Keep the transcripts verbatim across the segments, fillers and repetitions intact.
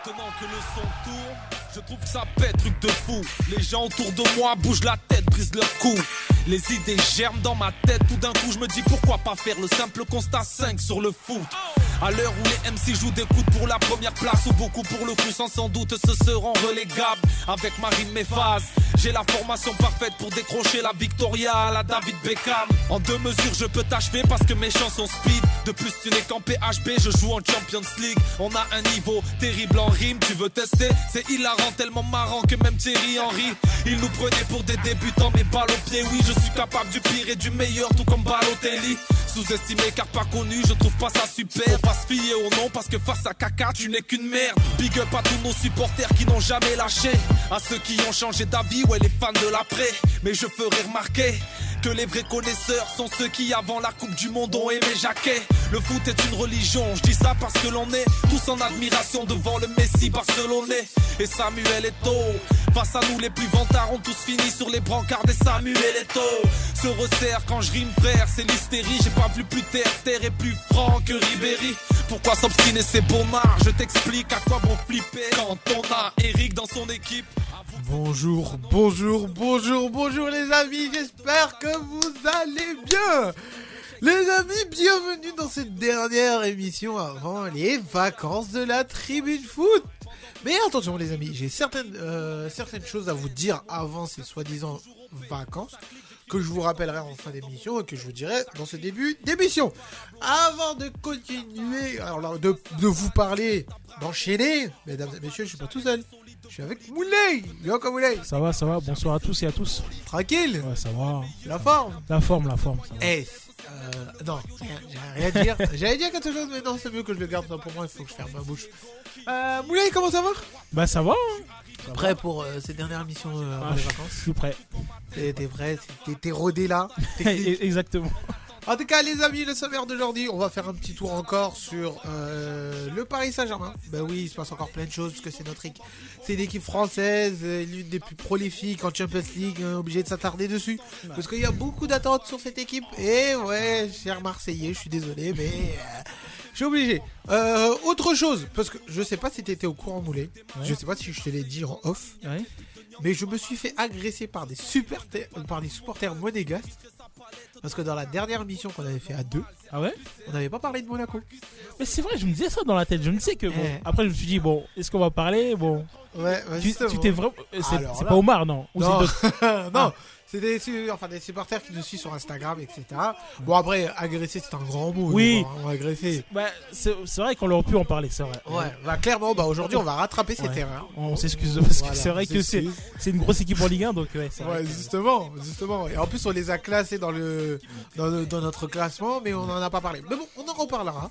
Maintenant que le son tourne, je trouve que ça pète, truc de fou. Les gens autour de moi bougent la tête, brisent leur cou. Les idées germent dans ma tête, tout d'un coup je me dis pourquoi pas faire le simple constat cinq sur le foot. À l'heure où les M C jouent des coudes pour la première place, ou beaucoup pour le coup sans sans doute se seront relégables. Avec ma rime mes phases, j'ai la formation parfaite pour décrocher la Victoria à la David Beckham. En deux mesures je peux t'achever parce que mes chansons speed. De plus tu n'es qu'en P H B, je joue en Champions League. On a un niveau terrible en rime, tu veux tester? C'est hilarant, tellement marrant que même Thierry Henry il nous prenait pour des débutants, mais balle au pied. Oui, je suis capable du pire et du meilleur, tout comme Balotelli. Sous-estimé car pas connu, je trouve pas ça super. Faut pas se fier au nom parce que face à caca tu n'es qu'une merde. Big up à tous nos supporters qui n'ont jamais lâché, à ceux qui ont changé d'avis, ouais les fans de l'après. Mais je ferai remarquer que les vrais connaisseurs sont ceux qui avant la Coupe du Monde ont aimé Jacquet. Le foot est une religion, je dis ça parce que l'on est tous en admiration devant le Messi barcelonais et Samuel Eto'o. Face à nous les plus vantards ont tous fini sur les brancards des Samuel Eto'o. Se resserre quand je rime frère, c'est l'hystérie. J'ai pas vu plus terre, terre est plus franc que Ribéry. Pourquoi s'obstiner c'est bonnard? Je t'explique à quoi bon flipper quand on a Eric dans son équipe. Bonjour, bonjour, bonjour, bonjour les amis, j'espère que vous allez bien. Les amis, bienvenue dans cette dernière émission avant les vacances de la Tribune Foot. Mais attention les amis, j'ai certaines, euh, certaines choses à vous dire avant ces soi-disant vacances, que je vous rappellerai en fin d'émission et que je vous dirai dans ce début d'émission. Avant de continuer, alors de, de vous parler, d'enchaîner, mesdames et messieurs, je suis pas tout seul. Je suis avec Moulay. Bien comme Moulay. Ça va, ça va. Bonsoir à tous et à tous. Tranquille. Ouais, ça va. La forme. La forme, la forme. Eh, euh, non, j'ai rien à dire. J'allais dire quelque chose, mais non, c'est mieux que je le garde pour moi. Il faut que je ferme ma bouche. Euh, Moulay, comment ça va? Bah ça va. Hein. Ça prêt va. pour euh, cette dernière mission euh, avant ah, les vacances? Je suis prêt. T'es, t'es prêt? T'es, t'es rodé là? Exactement. En tout cas, les amis, le sommaire d'aujourd'hui, on va faire un petit tour encore sur euh, le Paris Saint-Germain. Ben oui, il se passe encore plein de choses parce que c'est notre équipe, c'est une équipe française, l'une des plus prolifiques en Champions League, euh, obligé de s'attarder dessus parce qu'il y a beaucoup d'attentes sur cette équipe. Et ouais, cher Marseillais, je suis désolé, mais euh, je suis obligé. Euh, autre chose, parce que je sais pas si t'étais au courant, Moulay. Ouais. Je sais pas si je te l'ai dit en off. Ouais. Mais je me suis fait agresser par des super ter- par des supporters monégasques. Parce que dans la dernière mission qu'on avait fait à deux, ah ouais, on n'avait pas parlé de Monaco. Mais c'est vrai, je me disais ça dans la tête. Je me disais que bon. Eh. Après, je me suis dit bon, est-ce qu'on va parler? Bon. Ouais, bah tu, tu t'es vraiment. C'est, Alors c'est là... pas Omar, non? Ou non. c'est non. Ah. C'est des, enfin, des supporters qui nous suivent sur Instagram, et cetera. Bon, après, agresser, c'est un grand mot. Oui. On va agresser. Bah, c'est, c'est vrai qu'on aurait pu en parler, c'est vrai. Ouais, bah, clairement, bah, aujourd'hui, on va rattraper cette ouais. erreur. On s'excuse parce voilà, que c'est vrai que c'est, c'est une grosse équipe en Ligue un, donc ouais. C'est ouais, vrai justement, que... justement. Et en plus, on les a classés dans le, dans, le, dans notre classement, mais on n'en a pas parlé. Mais bon, on en reparlera.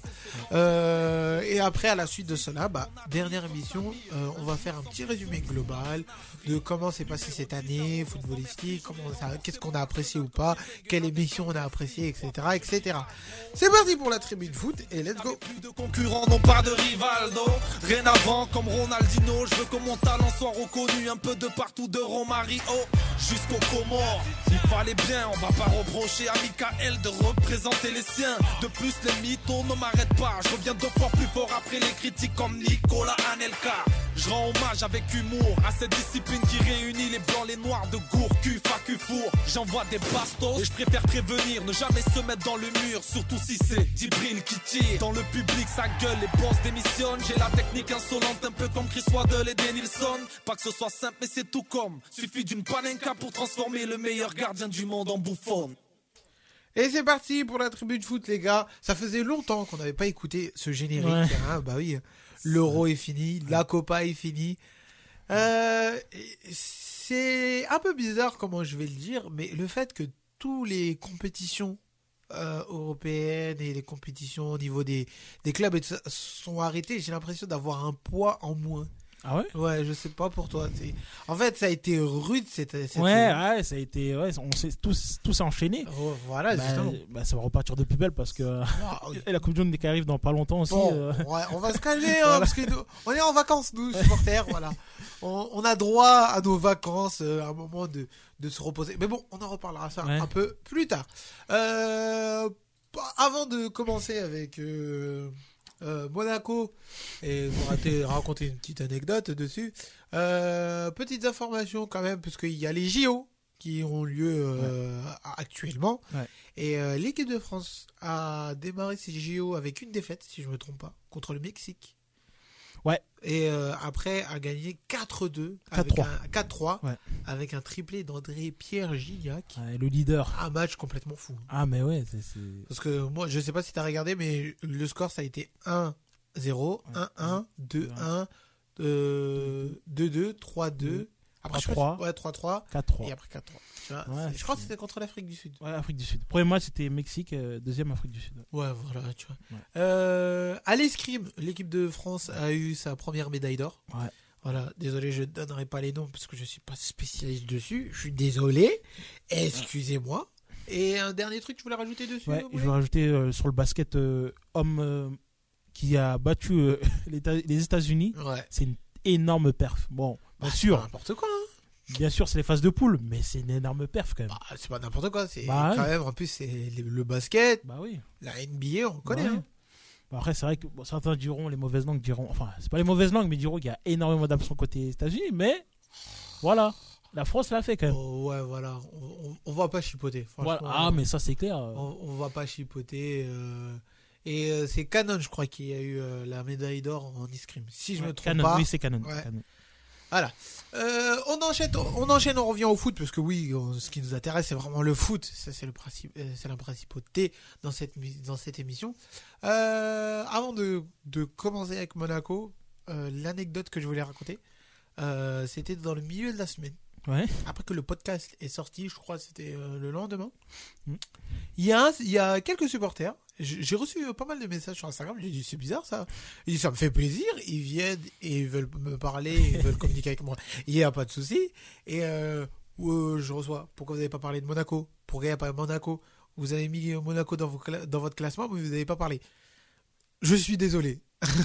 Euh, et après, à la suite de cela, bah, dernière émission, euh, on va faire un petit résumé global de comment s'est passé cette année footballistique, comment ça, qu'est-ce qu'on a apprécié ou pas, quelle émission on a apprécié, et cetera, et cetera. C'est parti pour la Tribune Foot et let's go. Plus de concurrents, non pas de Rivaldo. Rien avant comme Ronaldinho. Je veux que mon talent soit reconnu un peu de partout, de Romario jusqu'au Comores. Il fallait bien, on va pas reprocher à Michael de représenter les siens. De plus, les mythos ne m'arrêtent pas. Je reviens deux fois plus fort après les critiques comme Nicolas Anelka. Je rends hommage avec humour à cette discipline qui réunit les blancs, les noirs de Gourcuff à Cufour. J'envoie des bastos et je préfère prévenir, ne jamais se mettre dans le mur, surtout si c'est Djibril qui tire. Dans le public, ça gueule, les boss démissionnent. J'ai la technique insolente, un peu comme Chris Waddle et Denilson. Pas que ce soit simple, mais c'est tout comme. Suffit d'une panenka pour transformer le meilleur gardien du monde en bouffon. Et c'est parti pour la Tribune Foot, les gars. Ça faisait longtemps qu'on n'avait pas écouté ce générique. Ouais. Hein, bah oui, l'Euro est fini, la Copa est finie. Euh, c'est un peu bizarre comment je vais le dire, mais le fait que toutes les compétitions euh, européennes et les compétitions au niveau des, des clubs et tout ça sont arrêtées, j'ai l'impression d'avoir un poids en moins. Ah ouais? Ouais, je sais pas pour toi. C'est... En fait, ça a été rude cette. cette ouais, ouais, ça a été. Ouais, on s'est tous, tous enchaîné. Oh, voilà, bah, justement. Bah, ça va repartir de plus belle parce que. Ah, oui. Et la Coupe du Monde qui arrive dans pas longtemps aussi. Bon, euh... ouais, on va se calmer, hein, parce que nous, on est en vacances, nous, supporters, voilà. On, on a droit à nos vacances, euh, à un moment de, de se reposer. Mais bon, on en reparlera ça ouais. un peu plus tard. Euh, avant de commencer avec. Euh... Euh, Monaco, et vous rater, raconter une petite anecdote dessus. Euh, petites informations quand même, parce qu'il y a les J O qui ont lieu euh, ouais. actuellement. Ouais. Et euh, l'équipe de France a démarré ces J O avec une défaite, si je ne me trompe pas, contre le Mexique. Ouais. Et euh, après a gagné quatre deux, quatre trois, ouais. avec un triplé d'André-Pierre Gignac. Ouais, le leader. Un match complètement fou. Ah mais ouais, c'est, c'est... Parce que moi, je sais pas si tu as regardé, mais le score ça a été un zéro, ouais. un un, deux un, deux deux, trois deux. Après trois trois. Ouais, trois trois. quatre trois. Et après quatre trois. Tu vois, ouais, je crois que c'était contre l'Afrique du Sud. Ouais, Afrique du Sud. Premier match c'était Mexique, euh, deuxième Afrique du Sud. Ouais, voilà, tu vois. Ouais. Euh, à l'escrime, l'équipe de France a eu sa première médaille d'or. Ouais. Voilà, désolé, je ne donnerai pas les noms parce que je suis pas spécialiste dessus. Je suis désolé. Excusez-moi. Et un dernier truc, tu voulais rajouter dessus? Ouais, je veux rajouter euh, sur le basket euh, homme euh, qui a battu euh, les, les États-Unis. Ouais. C'est une énorme perf. Bon, bien bah, sûr. C'est pas n'importe quoi. Hein. Bien sûr, c'est les phases de poule, mais c'est une énorme perf quand même. Bah, c'est pas n'importe quoi. C'est bah, quand ouais. même, en plus, c'est le, le basket, bah, oui. la N B A, on connaît. Ouais. Hein. Bon, après, c'est vrai que bon, certains diront, les mauvaises langues diront, enfin, c'est pas les mauvaises langues, mais diront qu'il y a énormément d'absents côté États-Unis, mais voilà, la France l'a fait quand même. Oh, ouais, voilà, on, on, on va pas chipoter. Voilà. Ah, mais ça, c'est clair. On, on va pas chipoter. Euh... Et euh, c'est Canon, je crois, qui a eu euh, la médaille d'or en escrime. Si je ouais, me trompe Canon, pas. Oui, c'est Canon. Ouais. Canon. Voilà. Euh, on enchaîne, on enchaîne, on revient au foot parce que oui, on, ce qui nous intéresse, c'est vraiment le foot. Ça, c'est le principe, euh, c'est la principauté dans cette dans cette émission. Euh, avant de de commencer avec Monaco, euh, l'anecdote que je voulais raconter, euh, c'était dans le milieu de la semaine. Ouais. Après que le podcast est sorti, je crois que c'était euh, le lendemain. Mm. Il y a un, il y a quelques supporters. J'ai reçu pas mal de messages sur Instagram. J'ai dit c'est bizarre ça. J'ai dit ça me fait plaisir. Ils viennent et ils veulent me parler, ils veulent communiquer avec moi. Il n'y a pas de souci. Et euh, euh, je reçois. Pourquoi vous n'avez pas parlé de Monaco? Pourquoi il n'y a pas de Monaco? Vous avez mis Monaco dans, vos, dans votre classement, mais vous n'avez pas parlé. Je suis désolé.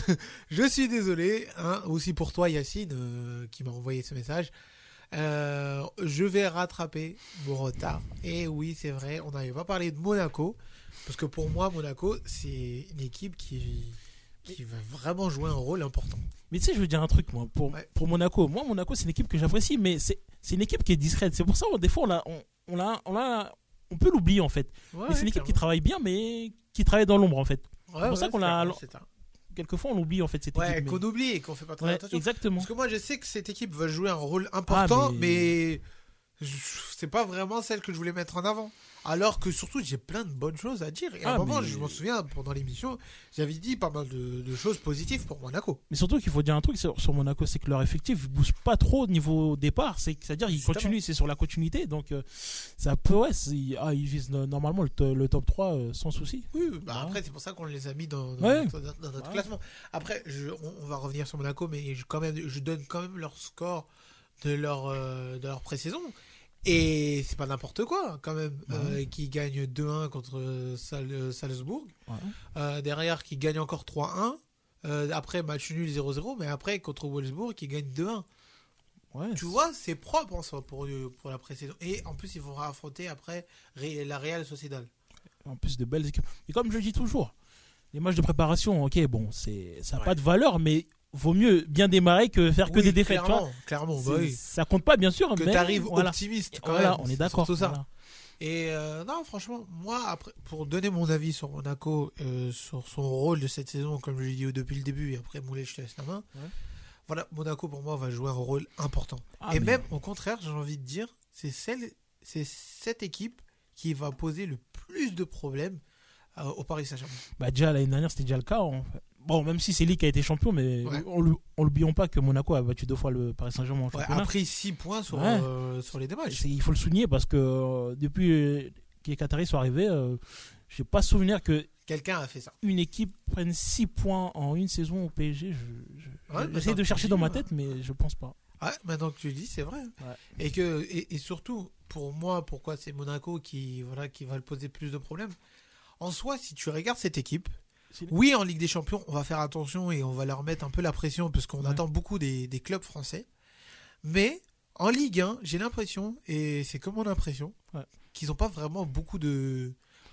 je suis désolé. Hein, aussi pour toi, Yacine, euh, qui m'a envoyé ce message. Euh, je vais rattraper mon retard. Et oui, c'est vrai, on n'avait pas parlé de Monaco. Parce que pour moi, Monaco, c'est une équipe qui, qui va vraiment jouer un rôle important. Mais tu sais, je veux dire un truc, moi, pour, ouais. pour Monaco. Moi, Monaco, c'est une équipe que j'apprécie, mais c'est, c'est une équipe qui est discrète. C'est pour ça, des fois, on, l'a, on, on, l'a, on, l'a, on peut l'oublier, en fait. Ouais, mais c'est une équipe clairement. qui travaille bien, mais qui travaille dans l'ombre, en fait. Ouais, c'est pour ouais, ça qu'on c'est l'a. clairement, c'est ça. Quelquefois, on l'oublie, en fait, cette ouais, équipe. qu'on mais... oublie et qu'on fait pas très ouais, attention. Exactement. Parce que moi, je sais que cette équipe va jouer un rôle important, ah, mais... mais c'est pas vraiment celle que je voulais mettre en avant. Alors que surtout, j'ai plein de bonnes choses à dire. Et à ah, un moment, mais... je m'en souviens, pendant l'émission, j'avais dit pas mal de, de choses positives pour Monaco. Mais surtout qu'il faut dire un truc sur, sur Monaco, c'est que leur effectif ne bouge pas trop au niveau départ. C'est, c'est-à-dire qu'ils continuent, c'est sur la continuité. Donc, euh, ça peut, ouais, ah, ils visent normalement le, le top trois euh, sans souci. Oui, bah ouais. Après, c'est pour ça qu'on les a mis dans, dans ouais. notre, dans notre ouais. classement. Après, je, on, on va revenir sur Monaco, mais je, quand même, je donne quand même leur score de leur, euh, de leur pré-saison. Et c'est pas n'importe quoi, quand même, ouais. euh, qui gagne deux un contre Sal- Salzbourg. Ouais. Euh, derrière, qui gagne encore trois un. Euh, après, match nul zéro zéro, mais après, contre Wolfsburg, qui gagne deux un. Ouais, tu c'est... vois, c'est propre en soi pour, pour la pré-saison. Et en plus, ils vont affronter après la Real Sociedad. En plus, de belles équipes. Et comme je le dis toujours, les matchs de préparation, ok, bon, c'est, ça n'a ouais. pas de valeur, mais vaut mieux bien démarrer que faire que oui, des défaites. Clairement, clairement bah oui. Ça compte pas, bien sûr, que mais. tu arrives voilà. optimiste quand voilà, même. on est d'accord. Tout ça. Voilà. Et euh, non, franchement, moi, après, pour donner mon avis sur Monaco, euh, sur son rôle de cette saison, comme je l'ai dit depuis le début, et après Moulet, je te laisse la main. Ouais. Voilà, Monaco pour moi va jouer un rôle important. Ah, et mais... même au contraire, j'ai envie de dire, c'est celle, c'est cette équipe qui va poser le plus de problèmes euh, au Paris Saint-Germain. Bah déjà l'année dernière, c'était déjà le cas. En fait. Bon, même si c'est lui qui a été champion, mais ouais. on n'oublions pas que Monaco a battu deux fois le Paris Saint-Germain en championnat. Ouais, a pris six points sur, ouais. euh, sur les deux matchs. Il faut le souligner parce que euh, depuis que les Qataris sont arrivés, euh, je n'ai pas souvenir que quelqu'un a fait ça. Une équipe prenne six points en une saison au P S G. Je, je, ouais, j'essaie de chercher dans ma tête, mais je ne pense pas. Ouais, maintenant que tu le dis, c'est vrai. Ouais. Et, que, et, et surtout, pour moi, pourquoi c'est Monaco qui, voilà, qui va le poser plus de problèmes. En soi, si tu regardes cette équipe, oui, en Ligue des Champions, on va faire attention et on va leur mettre un peu la pression parce qu'on ouais. attend beaucoup des, des clubs français. Mais en Ligue un, j'ai l'impression, et c'est comme mon impression, ouais. qu'ils n'ont pas vraiment beaucoup de,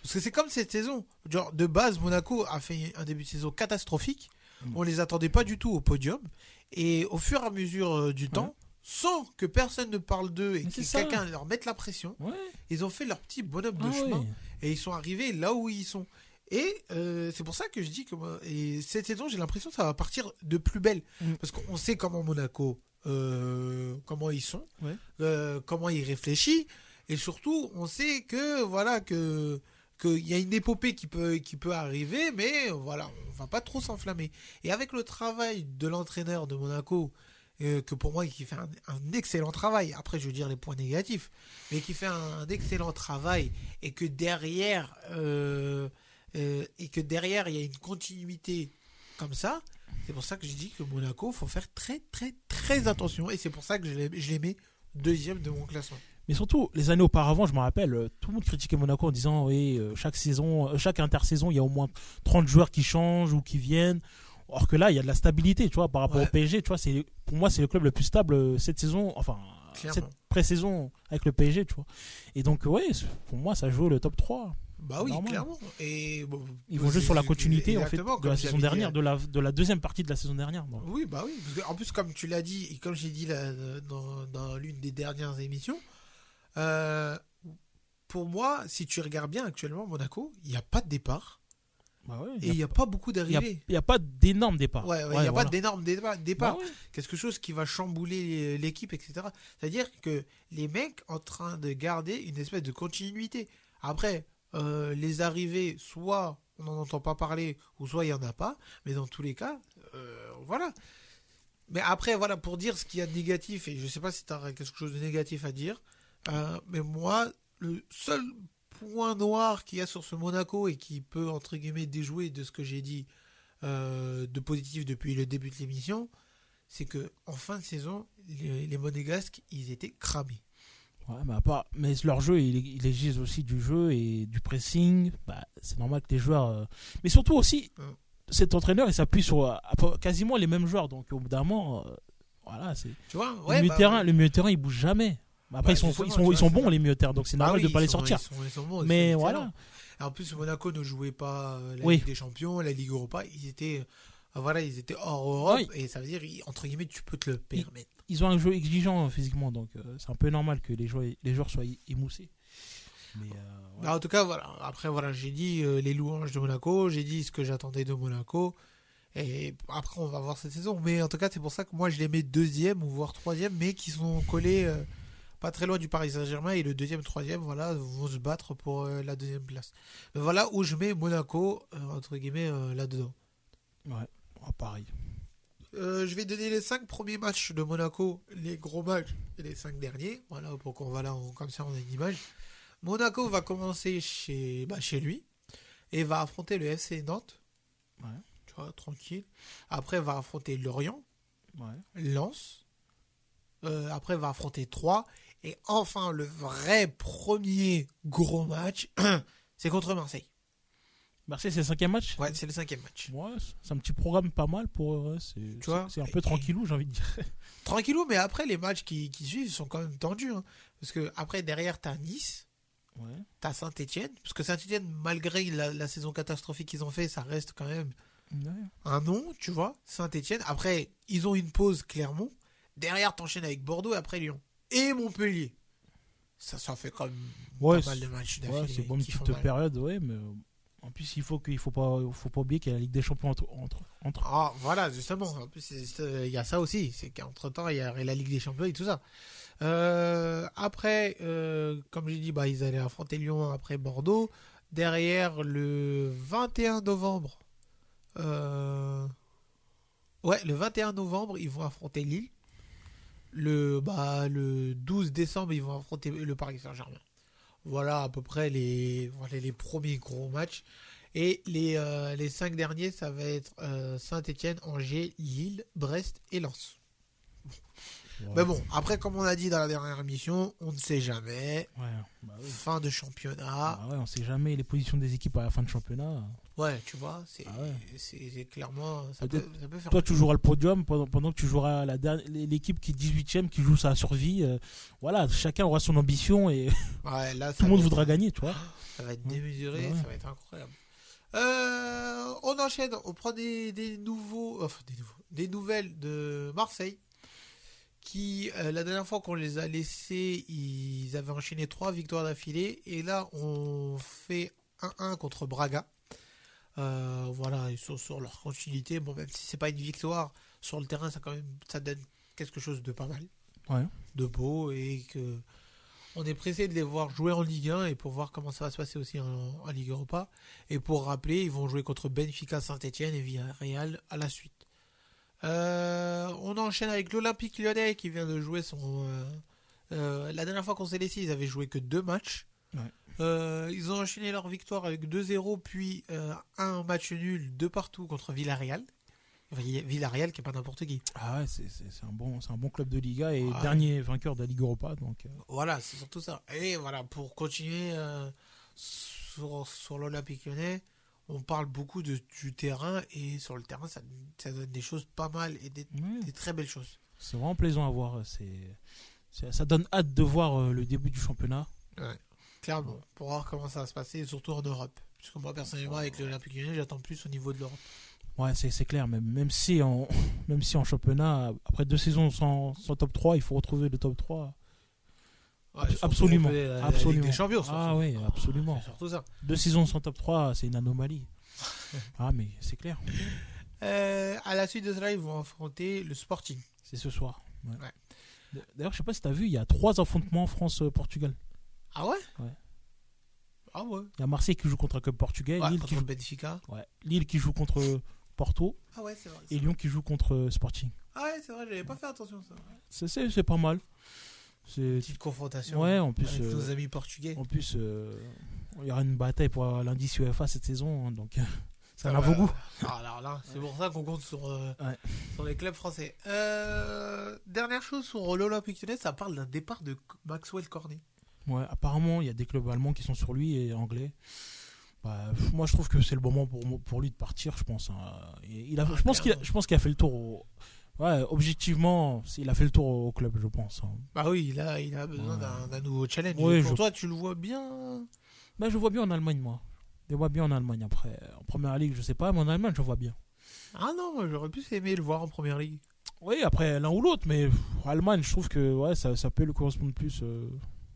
Parce que c'est comme cette saison. Genre, de base, Monaco a fait un début de saison catastrophique. Mmh. On les attendait pas du tout au podium. Et au fur et à mesure euh, du ouais. temps, sans que personne ne parle d'eux et mais que quelqu'un leur mette la pression, ouais. ils ont fait leur petit bonhomme de ah, chemin. Oui. Et ils sont arrivés là où ils sont. Et euh, c'est pour ça que je dis que moi, et cette saison, j'ai l'impression que ça va partir de plus belle. Mmh. Parce qu'on sait comment Monaco, euh, comment ils sont, ouais. euh, comment ils réfléchissent. Et surtout, on sait que voilà que qu'il y a une épopée qui peut qui peut arriver, mais voilà, on va pas trop s'enflammer. Et avec le travail de l'entraîneur de Monaco, euh, que pour moi qui fait un, un excellent travail. Après, je veux dire les points négatifs, mais qui fait un, un excellent travail et que derrière euh, euh, et que derrière il y a une continuité comme ça. C'est pour ça que je dis que Monaco, faut faire très très très attention. Et c'est pour ça que je les, je les mets deuxième de mon classement. Mais surtout, les années auparavant, je me rappelle, tout le monde critiquait Monaco en disant oui, chaque saison, chaque intersaison, il y a au moins trente joueurs qui changent ou qui viennent. Or que là, il y a de la stabilité, tu vois, par rapport ouais. au P S G. Tu vois, c'est, pour moi, c'est le club le plus stable cette saison, enfin, clairement. Cette pré-saison avec le P S G, tu vois. Et donc, ouais, pour moi, ça joue le top trois. Bah oui, normal. Clairement. Et bon, ils vont jouer sur la continuité en fait, de la saison dernière, dit, de, la, de la deuxième partie de la saison dernière. Donc. Oui, bah oui. Parce que, en plus, comme tu l'as dit, et comme j'ai dit là, dans, dans l'une des dernières émissions, Euh, pour moi, si tu regardes bien actuellement Monaco, il n'y a pas de départ bah ouais, et il n'y a, a pas beaucoup d'arrivées. Il n'y a, a pas d'énormes départs. Ouais, il ouais, n'y a voilà. pas d'énormes départs. Bah ouais. Quelque chose qui va chambouler l'équipe, et cetera. C'est-à-dire que les mecs en train de garder une espèce de continuité. Après, euh, les arrivées, soit on n'en entend pas parler, ou soit il n'y en a pas. Mais dans tous les cas, euh, voilà. Mais après, voilà, pour dire ce qu'il y a de négatif, et je ne sais pas si tu as quelque chose de négatif à dire. Euh, mais moi, le seul point noir qu'il y a sur ce Monaco et qui peut, entre guillemets, déjouer de ce que j'ai dit euh, de positif depuis le début de l'émission, c'est qu'en fin de saison, les, les Monégasques, ils étaient cramés. Ouais, bah, pas, mais leur jeu, ils il exigent aussi du jeu et du pressing. Bah, c'est normal que les joueurs... Euh... Mais surtout aussi, hum. cet entraîneur, il s'appuie sur euh, quasiment les mêmes joueurs. Donc, au bout d'un moment, euh, voilà, c'est... Tu vois, le ouais, milieu bah, terrain, ouais. le milieu terrain, il bouge jamais. Après, bah, ils sont, ils sont, ils sont bons, les milieux terrain, donc c'est normal ah oui, de ne pas les sont, sortir. Ils sont, ils sont bons, mais ils voilà. En plus, Monaco ne jouait pas la oui. Ligue des Champions, la Ligue Europa. Ils étaient, voilà, ils étaient hors Europe. Oui. Et ça veut dire, entre guillemets, tu peux te le permettre. Ils, ils ont un jeu exigeant physiquement, donc euh, c'est un peu normal que les joueurs, les joueurs soient émoussés. Mais euh, ouais. En tout cas, voilà. Après, voilà, j'ai dit euh, les louanges de Monaco. J'ai dit ce que j'attendais de Monaco. Et après, on va voir cette saison. Mais en tout cas, c'est pour ça que moi, je les mets deuxième ou voire troisième, mais qui sont collés euh, pas très loin du Paris Saint-Germain. Et le deuxième, troisième, voilà, vont se battre pour euh, la deuxième place. Mais voilà où je mets Monaco, euh, entre guillemets, euh, là-dedans. Ouais, oh, pareil. Euh, je vais donner les cinq premiers matchs de Monaco, les gros matchs et les cinq derniers. Voilà, pour qu'on voilà, on, comme ça, on a une image. Monaco va commencer chez, bah, chez lui et va affronter le F C Nantes. Ouais. Vois, tranquille. Après, va affronter Lorient, ouais. Lens. Euh, après, va affronter Troyes. Et enfin, le vrai premier gros match, c'est contre Marseille. Marseille, c'est le cinquième match ? Ouais, c'est le cinquième match. Ouais, c'est un petit programme pas mal pour eux. C'est, tu vois, c'est un peu et, tranquillou, j'ai envie de dire. Tranquillou, mais après, les matchs qui, qui suivent sont quand même tendus. Hein, parce que après, derrière, t'as Nice. Ouais. T'as Saint-Etienne. Parce que Saint-Etienne, malgré la, la saison catastrophique qu'ils ont fait, ça reste quand même... Ouais. Un nom, tu vois, Saint-Etienne. Après, ils ont une pause Clermont. Derrière, t'enchaînes avec Bordeaux et après Lyon. Et Montpellier. Ça, ça fait quand même ouais, pas mal de matchs d'affilée. Ouais, c'est bon, une petite période, ouais, mais en plus, il faut qu'il faut pas, faut pas oublier qu'il y a la Ligue des Champions entre. entre, entre. Ah, voilà, justement. En plus, il y a ça aussi. C'est qu'entre-temps, il y a la Ligue des Champions et tout ça. Euh, après, euh, comme j'ai dit, bah, ils allaient affronter Lyon après Bordeaux. Derrière, le vingt et un novembre. Euh... Ouais, le vingt et un novembre, ils vont affronter Lille. Le, bah, le douze décembre, ils vont affronter le Paris Saint-Germain. Voilà à peu près les, voilà, les premiers gros matchs. Et les, euh, les cinq derniers, ça va être euh, Saint-Etienne, Angers, Lille, Brest et Lens. Ouais. Mais bon, après, comme on a dit dans la dernière émission, on ne sait jamais. Ouais, bah oui. Fin de championnat. Bah ouais, on ne sait jamais les positions des équipes à la fin de championnat. Ouais, tu vois, c'est, Ah ouais. c'est, c'est clairement. Ça peut, Peut-être- ça peut faire. Toi, tu joueras le podium pendant, pendant que tu joueras la dernière, l'équipe qui est dix-huitième, qui joue sa survie. euh, voilà, chacun aura son ambition et Ouais, là, ça tout le monde va être- voudra gagner, tu vois. Ça va être démesuré, Ouais. ça va être incroyable. Euh, on enchaîne, on prend des, des nouveaux, enfin des nouveaux, des nouvelles de Marseille. Qui, euh, la dernière fois qu'on les a laissés, ils avaient enchaîné trois victoires d'affilée. Et là, on fait un un contre Braga. Euh, voilà, ils sont sur leur continuité. Bon, même si c'est pas une victoire, sur le terrain, ça, quand même, ça donne quelque chose de pas mal. Ouais. De beau. Et que on est pressé de les voir jouer en Ligue un et pour voir comment ça va se passer aussi en, en Ligue Europa. Et pour rappeler, ils vont jouer contre Benfica, Saint-Etienne et Villarreal à la suite. Euh, on enchaîne avec l'Olympique Lyonnais qui vient de jouer son. Euh, euh, la dernière fois qu'on s'est laissé, ils avaient joué que deux matchs. Ouais. Euh, ils ont enchaîné leur victoire avec deux zéro, puis euh, un match nul, deux partout contre Villarreal. Villarreal qui est pas n'importe qui. Ah ouais, c'est, c'est, c'est un bon, c'est un bon club de Liga et Ouais. dernier vainqueur de la Ligue Europa. Donc, euh, Voilà, c'est surtout ça. Et voilà, pour continuer euh, sur, sur l'Olympique Lyonnais, on parle beaucoup de, du terrain et sur le terrain, ça, ça donne des choses pas mal et des, ouais, des très belles choses. c'est vraiment plaisant à voir. C'est, c'est- ça donne hâte de voir euh, le début du championnat. Clairement, Ouais. pour voir comment ça va se passer, et surtout en Europe. Parce que moi, personnellement, avec l'Olympique Lyonnais, j'attends plus au niveau de l'Europe. Ouais, c'est, c'est clair. Même, même, si en, même si en championnat, après deux saisons sans, sans top trois, il faut retrouver le top trois. Ouais, surtout absolument. on peut, la- la absolument. Ligue des Champions, Ah surtout. oui, absolument. C'est surtout ça. Deux saisons sans top trois, c'est une anomalie. Ah, mais c'est clair. Euh, à la suite de cela, ils vont affronter le Sporting. C'est ce soir. Ouais. Ouais. D'ailleurs, je sais pas si tu as vu, il y a trois affrontements France-Portugal. Ah ouais Ouais. Ah ouais. Il y a Marseille qui joue contre un club portugais, Ouais, Lille, contre qui le joue... Benfica. ouais. Lille qui joue contre Porto Ah ouais, c'est vrai. et Lyon qui joue contre Sporting. Ah ouais, c'est vrai, j'avais pas fait attention à ça. C'est, c'est, c'est pas mal. C'est... Petite confrontation Ouais, en plus, avec euh, nos amis portugais. en plus euh, il y aura une bataille pour l'indice UEFA cette saison, hein, donc ça en Ah a bah, beaucoup. ah, alors là, c'est pour ça qu'on compte sur, euh, Ouais. sur les clubs français. Euh, dernière chose sur l'Olympique Lyonnais, ça parle d'un départ de Maxwell Cornet. Ouais, apparemment, il y a des clubs allemands qui sont sur lui et anglais. Bah, pff, moi, je trouve que c'est le moment pour, pour lui de partir, je pense. hein. Et il a, Ah, je, pense qu'il a, clairement. je pense qu'il a fait le tour. Au, ouais, objectivement, il a fait le tour au club, je pense. hein. Bah oui, il a, il a besoin Ouais. d'un, d'un nouveau challenge. Ouais, Et pour je- toi, tu le vois bien. Bah, je vois bien en Allemagne, moi. Je vois bien en Allemagne. Après, en première ligue, je sais pas, mais en Allemagne, je vois bien. Ah non, moi j'aurais plus aimé le voir en première ligue. Oui, après, l'un ou l'autre, mais pff, Allemagne, je trouve que ouais, ça, ça peut lui correspondre plus. euh.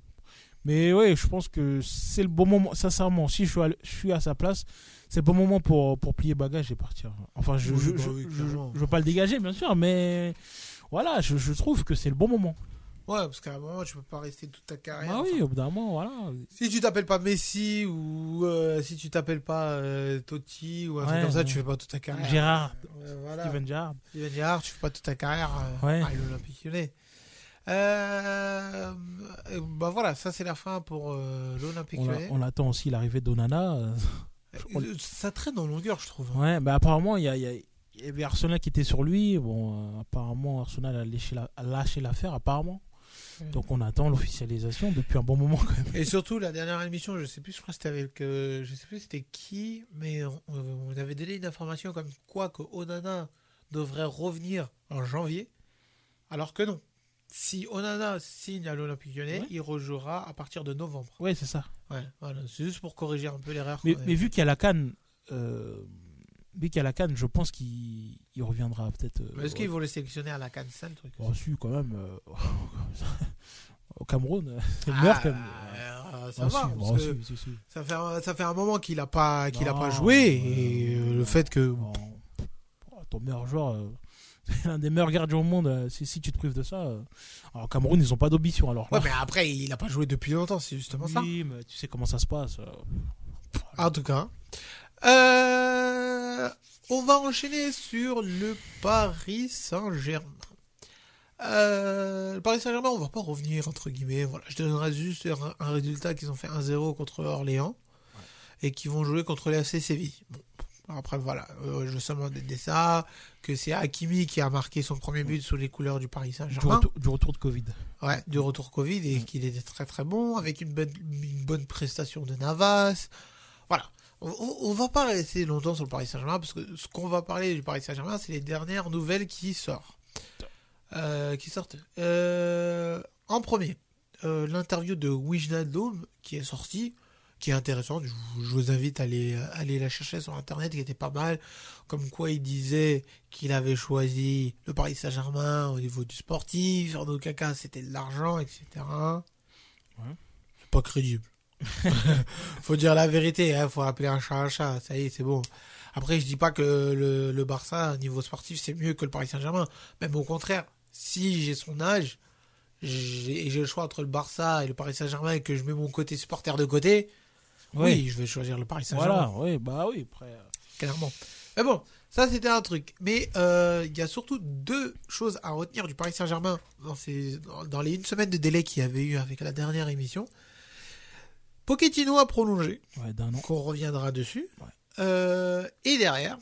Mais ouais, je pense que c'est le bon moment. Sincèrement, si je suis à, je suis à sa place, c'est le bon moment pour, pour plier bagage et partir. Enfin, je Oui, je, bah je, oui, je- clairement. je veux pas le dégager, bien sûr, mais voilà, je, je trouve que c'est le bon moment. Ouais, parce qu'à un moment, tu peux pas rester toute ta carrière. Ah oui, Enfin, au bout d'un moment, voilà. si tu t'appelles pas Messi ou euh, si tu t'appelles pas euh, Totti ou un truc Ouais, comme ça, ouais. tu fais pas toute ta carrière. Gérard, Ouais, voilà. Steven Gerrard. Steven Gerrard, tu fais pas toute ta carrière euh, Ouais. à l'Olympique Lyonnais. Euh, euh, bah voilà, ça c'est la fin pour euh, l'Olympique On, l'a- Lyonnais. on attend aussi l'arrivée d'Onana. euh. on- Euh, Ça traîne en longueur, je trouve. Ouais, bah apparemment, il y, a, il y, a- il y avait Arsenal qui était sur lui. Bon, euh, apparemment, Arsenal a lâché, la, a lâché l'affaire, apparemment. Ouais. Donc, on attend l'officialisation depuis un bon moment, quand même. Et surtout, la dernière émission, je sais plus, je crois que c'était avec, euh, je sais plus c'était qui, mais on, on avait donné une information comme quoi que Onana devrait revenir en janvier, alors que non. Si Onana signe à l'Olympique Lyonnais, Ouais. il rejouera à partir de novembre. Ouais, c'est ça. Ouais, voilà, c'est juste pour corriger un peu l'erreur. Mais, qu'on avait mais vu faite. qu'il y a la canne, euh, vu qu'il y a la canne, je pense qu'il il reviendra peut-être. euh, Mais est-ce ouais. qu'ils vont le sélectionner à la Cannes, ça le truc Oh, si, quand même. euh, au Cameroun, euh, c'est le Ah, meilleur quand même. euh, ça Ah, va, si, parce oh, que si, si, si. ça fait un, ça fait un moment qu'il a pas qu'il a Non, pas joué et euh, euh, le fait que Oh, oh, ton meilleur joueur, euh, c'est l'un des meilleurs gardiens au monde. euh, si, si tu te prives de ça. euh. Alors, au Cameroun, ils ont pas d'ambition. Alors, ouais, là. mais après il a pas joué depuis longtemps, c'est justement ça. Oui, mais tu sais comment ça se passe. euh. En tout cas, euh, on va enchaîner sur le Paris Saint-Germain. Euh, le Paris Saint-Germain, on va pas revenir entre guillemets. Voilà, je donnerai juste un, un résultat qu'ils ont fait un zéro contre Orléans et qui vont jouer contre les F C Séville. Bon, après voilà, euh, je veux seulement dire ça, que c'est Hakimi qui a marqué son premier but sous les couleurs du Paris Du, Saint-Germain. retour, du retour de Covid. Ouais, du retour Covid et qu'il était très très bon avec une bonne, une bonne prestation de Navas. Voilà. on, on va pas rester longtemps sur le Paris Saint-Germain parce que ce qu'on va parler du Paris Saint-Germain, c'est les dernières nouvelles qui sortent. Euh, qui sortent. Euh, en premier, euh, l'interview de Wijnaldum qui est sortie, qui est intéressante. Je vous, je vous invite à aller, à aller la chercher sur Internet, qui était pas mal. Comme quoi, il disait qu'il avait choisi le Paris Saint-Germain au niveau du sportif. En aucun cas, c'était de l'argent, et cetera. Ouais. C'est pas crédible. Faut dire la vérité, hein, faut appeler un chat un chat, ça y est, c'est bon. Après, je dis pas que le, le Barça, au niveau sportif, c'est mieux que le Paris Saint-Germain. Même au contraire, si j'ai son âge, j'ai, et j'ai le choix entre le Barça et le Paris Saint-Germain et que je mets mon côté supporter de côté, oui, oui je vais choisir le Paris Saint-Germain. Voilà, oui, bah oui, après. Clairement. Mais bon, ça c'était un truc. Mais il euh, y a surtout deux choses à retenir du Paris Saint-Germain dans, ces, dans, dans les une semaine de délai qu'il y avait eu avec la dernière émission. Pochettino a prolongé, ouais, d'un an. Qu'on reviendra dessus. Ouais. Euh, et derrière,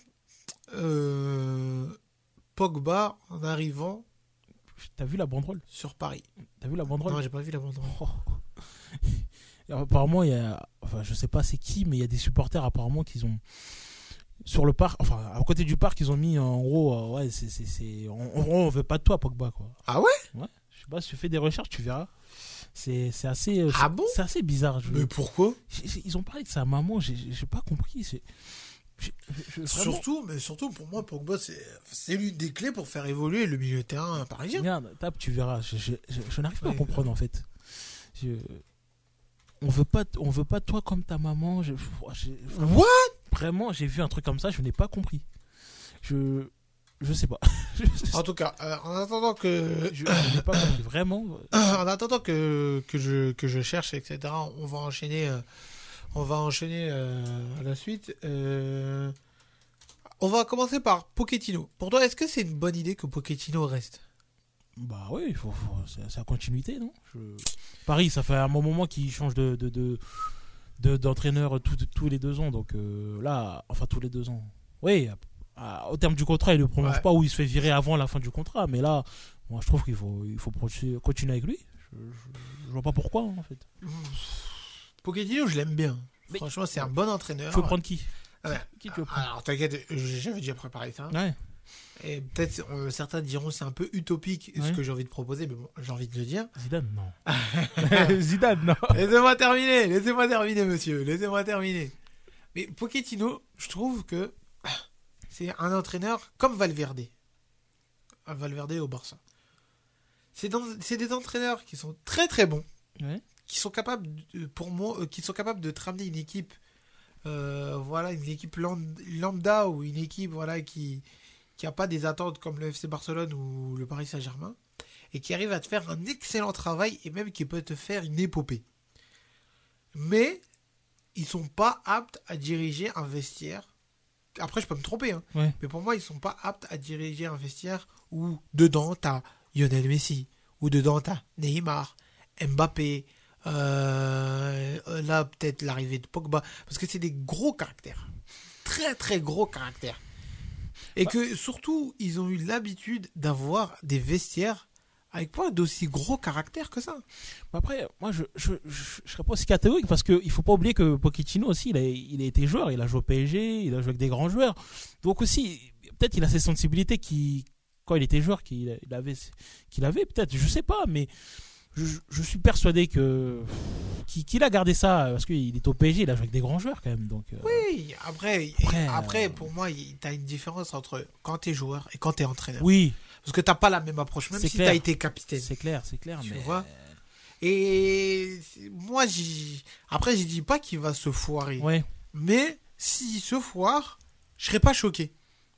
euh, Pogba en arrivant. T'as vu la banderole sur Paris? T'as vu la banderole? Non, j'ai pas vu la banderole. Oh. Apparemment, il y a, enfin, je sais pas c'est qui, mais il y a des supporters apparemment qui ont sur le parc, enfin à côté du parc, ils ont mis en gros, euh, ouais, c'est, c'est, c'est, en gros, on veut pas de toi, Pogba, quoi. Ah ouais? Ouais. Je sais pas si tu fais des recherches, tu verras. C'est, c'est assez, euh, ah c'est, bon c'est assez bizarre. Je... Mais pourquoi? Ils ont parlé de sa maman, j'ai, j'ai pas compris. J'ai, j'ai, je, vraiment... Surtout, mais surtout pour moi, Pogba, c'est, c'est l'une des clés pour faire évoluer le milieu de terrain parisien. Regarde, tape, tu verras. Je, je, je, je n'arrive pas ouais, à comprendre, en fait. Je... On veut pas, on veut pas toi comme ta maman. Je, je, What? Vraiment, j'ai vu un truc comme ça, je n'ai pas compris. Je, je sais pas. En tout cas, euh, en attendant que, je, je n'ai pas compris, vraiment. En attendant que que je que je cherche, et cetera. On va enchaîner, euh, on va enchaîner euh, à la suite. Euh, on va commencer par Pochettino. Pour toi, est-ce que c'est une bonne idée que Pochettino reste? Bah oui, il faut, faut, c'est, c'est la continuité, non? je... Paris, ça fait un bon moment qu'il change de, de, de, de, d'entraîneur tous tout les deux ans. Donc euh, là, enfin tous les deux ans. Oui, à, au terme du contrat, il ne le prolonge ouais. pas ou il se fait virer avant la fin du contrat. Mais là, moi je trouve qu'il faut, il faut continuer avec lui. Je, je, je vois pas pourquoi, en fait. Pochettino, je l'aime bien. Mais franchement, c'est un bon entraîneur. Tu veux prendre qui? Ouais. Qui tu veux prendre? Alors t'inquiète, j'avais déjà préparé ça. Ouais. Et peut-être euh, certains diront c'est un peu utopique ouais. ce que j'ai envie de proposer, mais bon, j'ai envie de le dire. Zidane, non. Zidane, non. Laissez-moi terminer, laissez-moi terminer, monsieur, laissez-moi terminer. Mais Pochettino, je trouve que c'est un entraîneur comme Valverde. Valverde au Barça. C'est, dans, c'est des entraîneurs qui sont très très bons, ouais. qui sont capables, de, pour moi, euh, qui sont capables de te ramener une équipe, euh, voilà, une équipe lambda ou une équipe, voilà, qui qui n'a pas des attentes comme le F C Barcelone ou le Paris Saint-Germain, et qui arrive à te faire un excellent travail, et même qui peut te faire une épopée. Mais, ils ne sont pas aptes à diriger un vestiaire. Après, je peux me tromper, hein, ouais. mais pour moi, ils ne sont pas aptes à diriger un vestiaire où, dedans, tu as Lionel Messi, ou dedans, tu as Neymar, Mbappé, euh, là, peut-être l'arrivée de Pogba, parce que c'est des gros caractères. Très, très gros caractères. Et que surtout, ils ont eu l'habitude d'avoir des vestiaires avec pas d'aussi gros caractère que ça. Après, moi, je je, je, je serais pas aussi catégorique parce qu'il ne faut pas oublier que Pochettino aussi, il a, il a été joueur, il a joué au P S G, il a joué avec des grands joueurs. Donc aussi, peut-être il a ses sensibilités qui, quand il était joueur, qu'il il avait, qu'il avait peut-être, je sais pas, mais je, je suis persuadé que qu'il a gardé ça parce qu'il est au P S G, il a joué avec des grands joueurs quand même. Donc, euh... oui, après, après, après euh... pour moi, tu as une différence entre quand tu es joueur et quand tu es entraîneur. Oui. Parce que tu n'as pas la même approche, même c'est si tu as été capitaine. C'est clair, c'est clair. Tu mais... vois. Et moi, j'y... après, je dis pas qu'il va se foirer. Ouais. Mais s'il se foire, je serais pas choqué.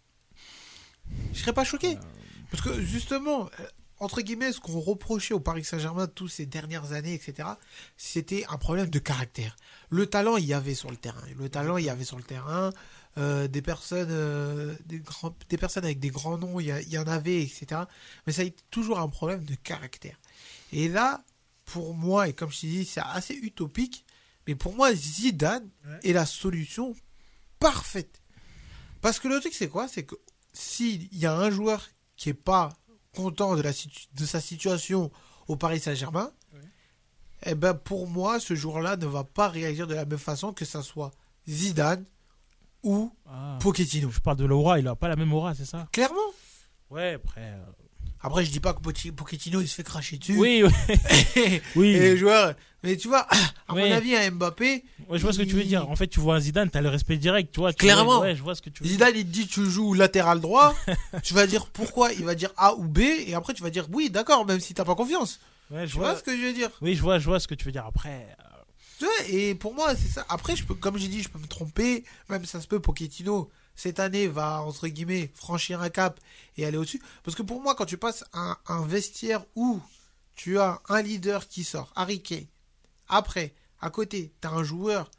Je serais pas choqué. Euh... Parce que justement... entre guillemets, ce qu'on reprochait au Paris Saint-Germain toutes ces dernières années, et cetera, c'était un problème de caractère. Le talent, il y avait sur le terrain. Le talent, il y avait sur le terrain. Euh, des personnes, euh, des, grands, des personnes avec des grands noms, il y, a, il y en avait, et cetera. Mais ça a été toujours un problème de caractère. Et là, pour moi, et comme je te dis, c'est assez utopique, mais pour moi, Zidane ouais. est la solution parfaite. Parce que le truc, c'est quoi? C'est que s'il y a un joueur qui n'est pas content de, la situ- de sa situation au Paris Saint-Germain, oui. eh ben pour moi, ce jour-là ne va pas réagir de la même façon que ça soit Zidane ou Ah. Pochettino. Je parle de l'aura, il a pas la même aura, c'est ça? Clairement. Ouais, après. euh, Après, je dis pas que Poch- Pochettino, il se fait cracher dessus. Oui, oui. oui. Et les joueurs. Mais tu vois, à Ouais. mon avis, un Mbappé. Ouais, je vois ce que tu veux il- dire. En fait, tu vois un Zidane, t'as le respect direct, tu vois. tu Clairement. vois, ouais, je vois ce que tu veux dire. Zidane, il te dit tu joues latéral droit. Tu vas dire pourquoi. Il va dire A ou B. Et après, tu vas dire oui, d'accord, même si t'as pas confiance. Ouais, je Tu vois ce que je veux dire? Oui, je vois, je vois ce que tu veux dire. Après, euh, Tu vois, et pour moi, c'est ça. Après, je peux, comme j'ai dit, je peux me tromper. Même ça se peut, Pochettino, cette année, va, entre guillemets, franchir un cap et aller au-dessus. Parce que pour moi, quand tu passes un, un vestiaire où tu as un leader qui sort, Harry Kane, après, à côté, tu as un joueur,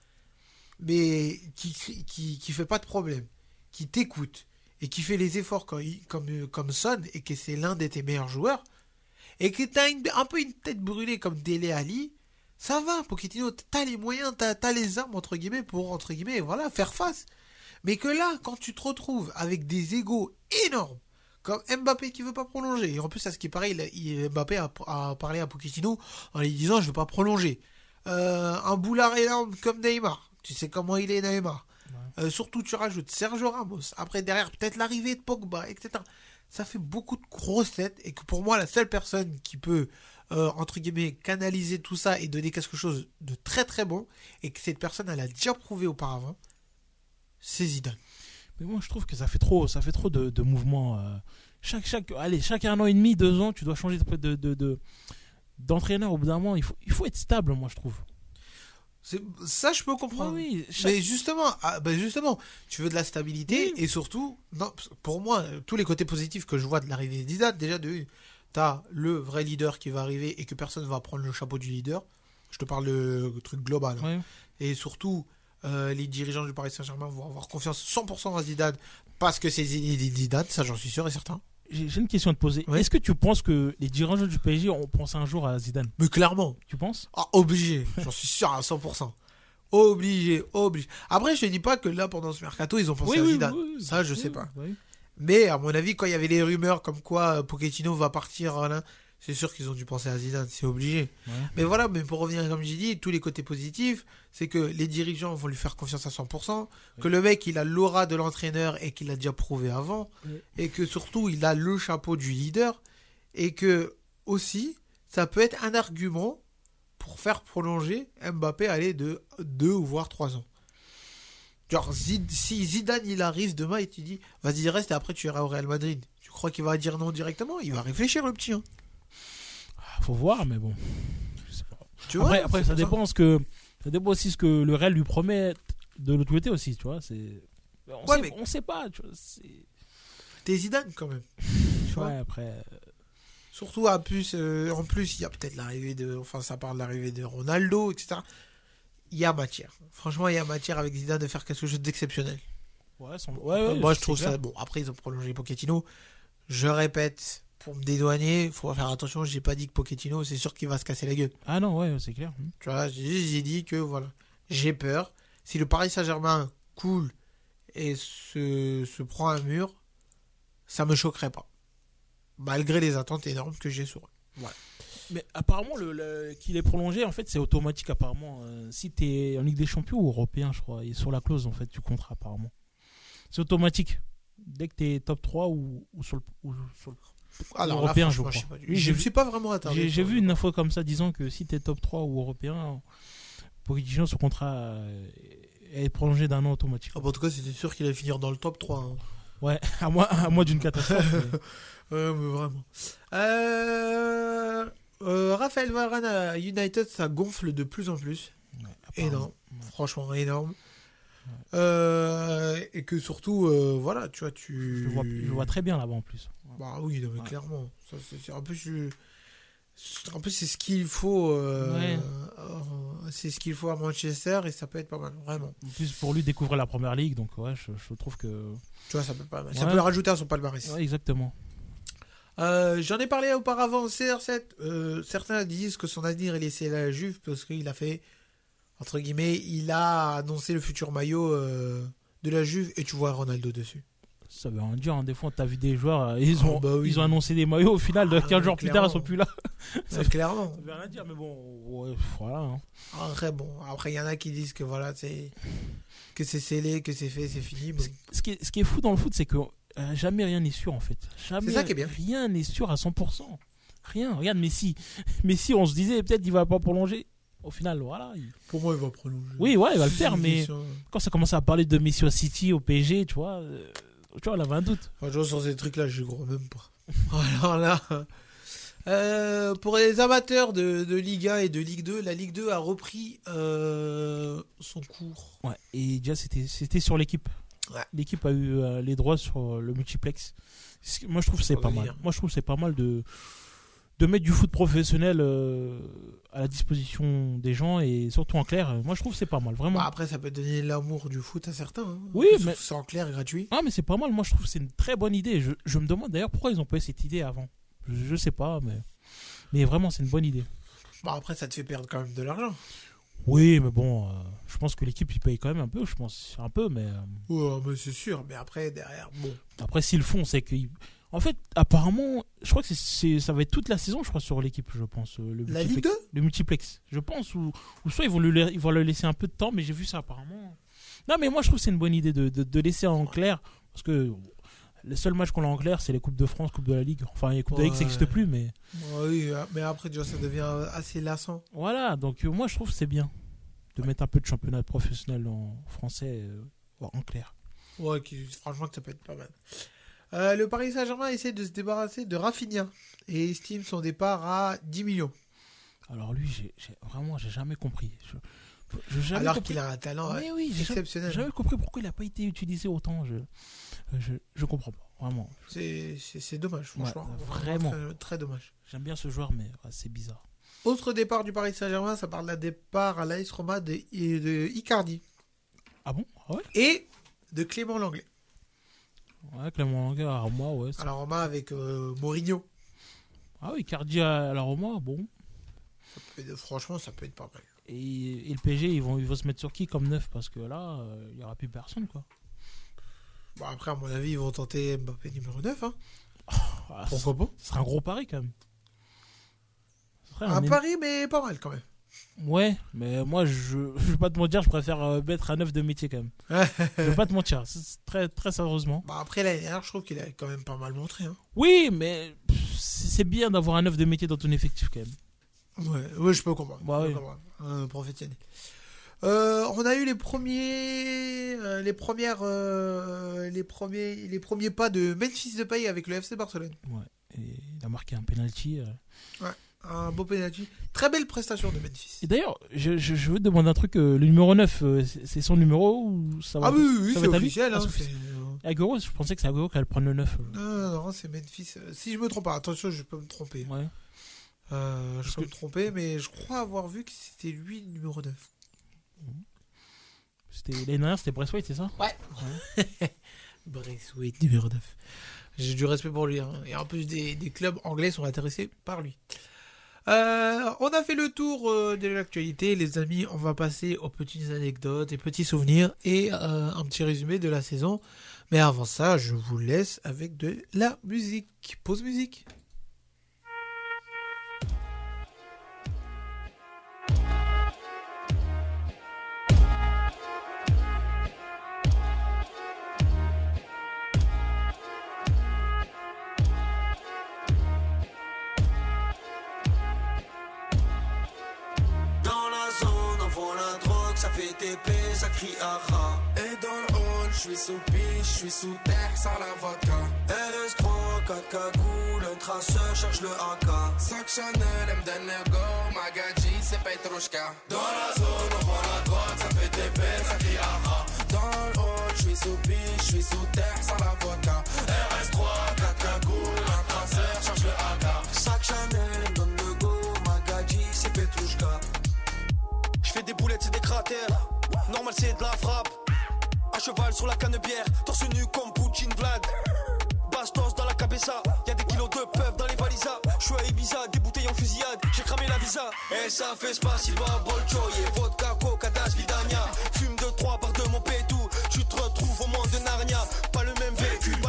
mais qui, qui, qui fait pas de problème, qui t'écoute et qui fait les efforts comme, comme, comme Son et que c'est l'un de tes meilleurs joueurs, et que tu as un peu une tête brûlée comme Dele Alli, ça va, Pochettino, t'as les moyens, t'as, t'as les armes, entre guillemets, pour, entre guillemets, voilà, faire face. Mais que là, quand tu te retrouves avec des égos énormes, comme Mbappé qui veut pas prolonger, et en plus, à ce qui paraît, il, il, Mbappé a, a parlé à Pochettino en lui disant, je veux pas prolonger. Euh, un boulard énorme comme Neymar, tu sais comment il est, Neymar. Ouais. Euh, surtout, tu rajoutes Sergio Ramos, après, derrière, peut-être l'arrivée de Pogba, et cetera. Ça fait beaucoup de grosses têtes, et que pour moi, la seule personne qui peut... Euh, entre guillemets, canaliser tout ça et donner quelque chose de très très bon, et que cette personne elle a déjà prouvé auparavant, c'est Zidane. Mais moi je trouve que ça fait trop, ça fait trop de, de mouvements. Euh, chaque, chaque, allez, chaque un an et demi, deux ans, tu dois changer de, de, de, de, d'entraîneur au bout d'un moment. Il faut, il faut être stable, moi je trouve. C'est, ça je peux comprendre. Oui, oui, chaque... Mais justement, ah, ben justement, tu veux de la stabilité, oui. Et surtout, non, pour moi, tous les côtés positifs que je vois de l'arrivée de Zidane, déjà de une, t'as le vrai leader qui va arriver et que personne va prendre le chapeau du leader. Je te parle de truc global. Hein. Ouais. Et surtout, euh, les dirigeants du Paris Saint-Germain vont avoir confiance cent pour cent à Zidane parce que c'est Zidane, ça j'en suis sûr et certain. J'ai, j'ai une question à te poser. Ouais. Est-ce que tu penses que les dirigeants du P S G ont pensé un jour à Zidane? Mais clairement. Tu penses? Ah, obligé. J'en suis sûr à cent pour cent. Obligé, obligé. Après, je te dis pas que là, pendant ce mercato, ils ont pensé oui, à oui, Zidane. Oui, oui, ça, je oui, sais pas. Oui. Mais à mon avis, quand il y avait les rumeurs comme quoi Pochettino va partir, voilà, c'est sûr qu'ils ont dû penser à Zidane, c'est obligé. Ouais. Mais voilà, mais pour revenir, comme j'ai dit, tous les côtés positifs, c'est que les dirigeants vont lui faire confiance à cent pour cent, ouais. Que le mec, il a l'aura de l'entraîneur et qu'il l'a déjà prouvé avant, ouais. Et que surtout, il a le chapeau du leader, et que aussi, ça peut être un argument pour faire prolonger Mbappé, aller de deux ou voire trois ans. Genre, Zid, si Zidane, il arrive demain et tu dis, vas-y, reste et après tu iras au Real Madrid. Tu crois qu'il va dire non directement? Il va réfléchir, le petit. Hein. Faut voir, mais bon. Je sais pas. Tu après, vois, après ça dépend ce que, ça dépend aussi ce que le Real lui promet de l'autre côté aussi, tu vois. C'est, on, ouais, sait, mais... on sait pas, tu vois. C'est... T'es Zidane quand même. Tu vois, ouais, après. Surtout en plus, euh, en plus, il y a peut-être l'arrivée de, enfin, ça parle de l'arrivée de Ronaldo, et cetera. Il y a matière. Franchement, il y a matière avec Zidane de faire quelque chose d'exceptionnel. Ouais, son... ouais, ouais, moi, je trouve clair. Ça. Bon, après, ils ont prolongé Pochettino. Je répète, pour me dédouaner, il faut faire attention. J'ai pas dit que Pochettino, c'est sûr qu'il va se casser la gueule. Ah non, ouais, c'est clair. Tu vois, j'ai, j'ai dit que voilà, j'ai peur. Si le Paris Saint-Germain coule et se, se prend un mur, ça me choquerait pas. Malgré les attentes énormes que j'ai sur eux. Voilà. Mais apparemment, le, le, qu'il est prolongé, en fait, c'est automatique, apparemment. Euh, si tu es en Ligue des Champions ou européen, je crois, et sur la clause, en fait, du contrat, apparemment. C'est automatique. Dès que tu es top trois ou, ou sur le, ou sur le Alors, européen, là, je crois. Je, pas, oui, je ne suis pas vraiment attardé. J'ai, j'ai vu une info comme ça disant que si tu es top trois ou européen, Pochettino, son contrat est prolongé d'un an automatique. Ah, bah, en tout cas, c'était sûr qu'il allait finir dans le top trois. Hein. Ouais, à moins, à moins d'une catastrophe. mais... ouais, mais vraiment. Euh... Euh, Raphaël Varane à United, ça gonfle de plus en plus. Ouais, énorme, ouais. Franchement énorme. Ouais. Euh, et que surtout, euh, voilà, tu vois, tu. Je le vois, je le vois très bien là-bas en plus. Bah oui, non, mais ouais. Clairement. Ça, c'est, c'est un peu, je... un peu, c'est ce qu'il faut. Euh, ouais. euh, c'est ce qu'il faut à Manchester et ça peut être pas mal, vraiment. En plus, pour lui découvrir la Première Ligue, donc ouais, je, je trouve que. Tu vois, ça peut pas mal. Ça ouais. peut le rajouter à son palmarès. Ouais, exactement. Euh, j'en ai parlé auparavant, C R sept. Euh, certains disent que son avenir est laissé à la Juve parce qu'il a fait, entre guillemets, il a annoncé le futur maillot euh, de la Juve et tu vois Ronaldo dessus. Ça veut rien dire. Hein. Des fois, t'as vu des joueurs, ils ont, oh, bah oui. ils ont annoncé des maillots. Au final, ah, quinze jours plus tard, ils sont plus là. Ça, clairement. Ça veut rien dire, mais bon, ouais, voilà. Hein. Après, bon, après, il y en a qui disent que voilà, c'est que c'est scellé, que c'est fait, c'est fini. Bon. Ce, qui est, ce qui est fou dans le foot, c'est que euh, jamais rien n'est sûr en fait. Jamais, c'est ça qui est bien. Rien n'est sûr à cent pour cent. Rien. Regarde Messi. Messi, on se disait peut-être il va pas prolonger. Au final, voilà. Il... Pour moi, il va prolonger. Oui, ouais, il va le faire, mais quand ça commence à parler de Messi au City, au P S G, tu vois, euh, tu vois, on avait un doute. Franchement, sur ces trucs-là, je crois même pas. Alors là, euh, pour les amateurs de, de Ligue un et de Ligue deux, la Ligue deux a repris euh, son cours. Ouais, et déjà, c'était, c'était sur l'équipe. Ouais. L'équipe a eu euh, les droits sur le multiplex. Moi, je trouve que c'est pas mal. Moi, je trouve que c'est pas mal de, de mettre du foot professionnel euh, à la disposition des gens et surtout en clair. Moi, je trouve que c'est pas mal, vraiment. Bah après, ça peut donner l'amour du foot à certains. Hein. Oui, plus, mais c'est en clair, gratuit. Ah, mais c'est pas mal. Moi, je trouve que c'est une très bonne idée. Je, je me demande d'ailleurs pourquoi ils ont pas eu cette idée avant. Je, je sais pas, mais mais vraiment, c'est une bonne idée. Bah après, ça te fait perdre quand même de l'argent. Oui, mais bon, euh, je pense que l'équipe il paye quand même un peu. Je pense un peu, mais. Euh... Ouais, mais c'est sûr. Mais après, derrière, bon. Après, s'ils le font, c'est qu'ils. En fait, apparemment, je crois que c'est, c'est, ça va être toute la saison, je crois, sur l'équipe, je pense. Le la Ligue deux Le multiplex, je pense. Ou, ou soit ils vont, le, ils vont le laisser un peu de temps, mais j'ai vu ça apparemment. Non, mais moi, je trouve que c'est une bonne idée de, de, de laisser en clair. Parce que les seuls matchs qu'on a en clair, c'est les Coupes de France, Coupe de la Ligue. Enfin, les Coupes ouais. de la Ligue, ça n'existe plus, mais. Ouais, oui, mais après, déjà, ça devient assez lassant. Voilà, donc euh, moi, je trouve que c'est bien de ouais. mettre un peu de championnat professionnel en français euh, en clair. Ouais, qui, franchement, que ça peut être pas mal. Euh, le Paris Saint-Germain essaie de se débarrasser de Rafinha et estime son départ à dix millions. Alors lui, j'ai, j'ai, vraiment, j'ai jamais compris. Je, je, jamais Alors compris. qu'il a un talent Mais oui, exceptionnel. J'ai jamais compris pourquoi il n'a pas été utilisé autant. Je, je, je comprends pas, vraiment. C'est, c'est, c'est dommage, franchement. Ouais, vraiment. Très, très dommage. J'aime bien ce joueur, mais ouais, c'est bizarre. Autre départ du Paris Saint-Germain, ça parle d'un départ à l'A S Roma de, de Icardi. Ah bon? Ah ouais. Et de Clément Lenglet. Ouais, Clément Lenglet à Roma, ouais. À la Roma avec euh, Mourinho. Ah oui, Icardi à la Roma, bon. Ça peut être, franchement, ça peut être pas mal. Et, et le P S G, ils vont, ils vont se mettre sur qui comme neuf? Parce que là, il euh, n'y aura plus personne, quoi. Bon, après, à mon avis, ils vont tenter Mbappé numéro neuf. Hein. Oh, ah, pourquoi pas? Ce serait un gros pari, quand même. Un, un pari, mais pas mal, quand même. Ouais, mais moi, je ne vais pas te mentir, je préfère euh, mettre un neuf de métier, quand même. Je vais pas te mentir, c'est très, très sérieusement. Bah après, l'année dernière, je trouve qu'il a quand même pas mal montré. Hein. Oui, mais c'est bien d'avoir un neuf de métier dans ton effectif, quand même. Ouais, ouais je peux comprendre. Bah, oui. Un professionnel. Euh, on a eu les premiers, euh, les premières, euh, les premiers, les premiers pas de Memphis Depay avec le F C Barcelone. Ouais, et il a marqué un penalty. Euh... Ouais. Un beau penalty. Très belle prestation de Memphis. Et d'ailleurs, je, je, je veux te demander un truc. Euh, le numéro neuf, euh, c'est, c'est son numéro ou ça va? Ah oui, oui, oui ça c'est va officiel. Hein, c'est... Agüero, je pensais que c'est Agüero qui allait prendre le neuf. Non, non, non, c'est Memphis. Si je me trompe pas, attention, je peux me tromper. Ouais. Euh, je peux que... me tromper, mais je crois avoir vu que c'était lui le numéro neuf. C'était... L'année dernière, c'était Braithwaite, c'est ça? Ouais. ouais. Braithwaite, numéro neuf. J'ai du respect pour lui. Hein. Et en plus, des, des clubs anglais sont intéressés par lui. Euh, on a fait le tour euh, de l'actualité, les amis. On va passer aux petites anecdotes et petits souvenirs et euh, un petit résumé de la saison. Mais avant ça, je vous laisse avec de la musique. Pause musique. Ça crie aha. Et dans le hall, je suis sous piche, je suis sous terre, sans la vodka. R S trois, quatre cagoules, un traceur, charge le A K. Sac Chanel, M D Nergo, Magadji, c'est Petrushka. Dans la zone, on vend la drogue, ça fait T P, ça crie aha. Dans le hall, je suis sous piche, je suis sous terre, sans la vodka. R S trois, quatre cagoules, un traceur, charge le A K. Sac Chanel, M D Nergo, Magadji, c'est Petrushka. Je fais des boulettes, c'est des cratères. Normal c'est de la frappe. À cheval sur la canne-bière. Torse nu comme Poutine Vlad. Bastos dans la cabeza. Y'a des kilos de peuf dans les valisas. J'suis à Ibiza, des bouteilles en fusillade. J'ai cramé la visa. Et ça fait Spasiba, Bolchoye, vodka, coca, das, vidania. Fume de trois par de mon pétou. Tu te retrouves au monde de Narnia. Pas le même vécu, pas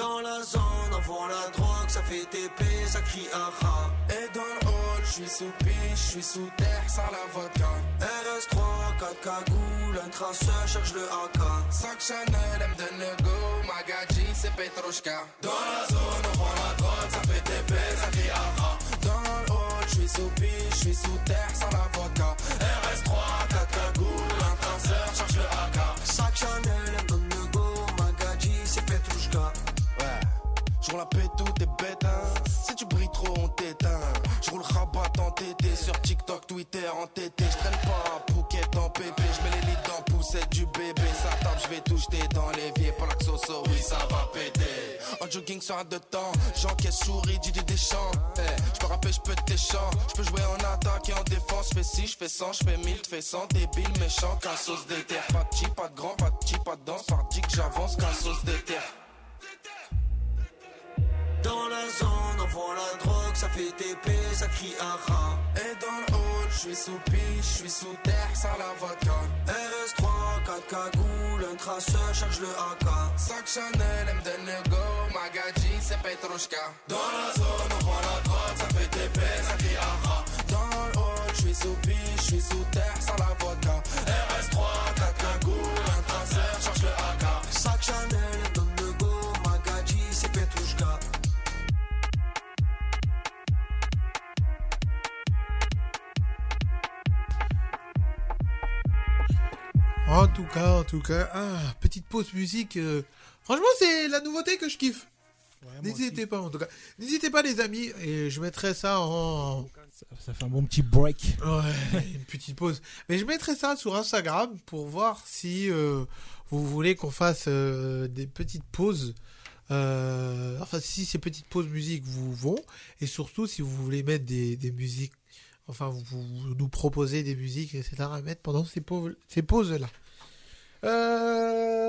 Dans la zone, on vend la drogue, ça fait T P, ça crie aha. Et dans le hall, j'suis sous piche, j'suis sous terre, sans la vodka. R S trois, quatre cagoules, un traceur, cherche le A K. Sac Chanel, elle me donne le go, Magadji, c'est Petrushka. Dans la zone, on vend la drogue, ça fait T P, ça crie aha. Dans le hall, j'suis sous piche, j'suis sous terre, sans la vodka. R S trois, quatre cagoules, un traceur, cherche le A K. Sac Chanel, elle me donne le go, Magadji, c'est Petrushka. Ouais, j'roule la pète, tout est bête, hein. Si tu brilles trop, on t'éteint. J'roule rabat en tété, sur TikTok, Twitter, en tété. J'traîne pas à Phuket en pépé. J'mets les lits dans poussette du bébé. Ça tape, j'vais tout jeter dans l'évier. Pour la xoxo, oui, ça va péter. En jogging sur un deux temps, j'encaisse souris, Didier Deschamps. Hey, j'peux rapper, j'peux tes chants. J'peux jouer en attaque et en défense. J'fais six, j'fais cent, j'fais mille, j'fais cent. Débile, méchant, qu'un sauce d'éther. Pas de chi, pas de grand, pas de chi, pas de danse. Par dit que j'avance, qu'un sauce d'éther. Dans la zone, on vend la drogue, ça fait T P, ça crie aha. Et dans le hall, j'suis sous piche, j'suis sous terre, sans la vodka. R S trois, quatre cagoules, un traceur, cherche le A K. Sac Chanel, elle me donne le go, Magadji, c'est Petrushka. Dans la zone, on vend la drogue, ça fait T P, ça crie aha. Dans le hall, j'suis sous piche, j'suis sous terre, sans la vodka. R S trois, quatre cagoules, un traceur, cherche le A K. Sac Chanel, elle me donne le go, Magadji, c'est Petrushka. En tout cas, en tout cas, ah, petite pause musique. euh, Franchement, c'est la nouveauté que je kiffe. Ouais, moi N'hésitez aussi. pas, en tout cas. N'hésitez pas, les amis. Et je mettrai ça en. Ça, ça fait un bon petit break. Ouais, une petite pause. Mais je mettrai ça sur Instagram pour voir si euh, vous voulez qu'on fasse euh, des petites pauses. Euh, enfin, si ces petites pauses musique vous vont. Et surtout, si vous voulez mettre des, des musiques. Enfin, vous, vous nous proposez des musiques, et cetera à mettre pendant ces, pauses, ces pauses-là. Euh...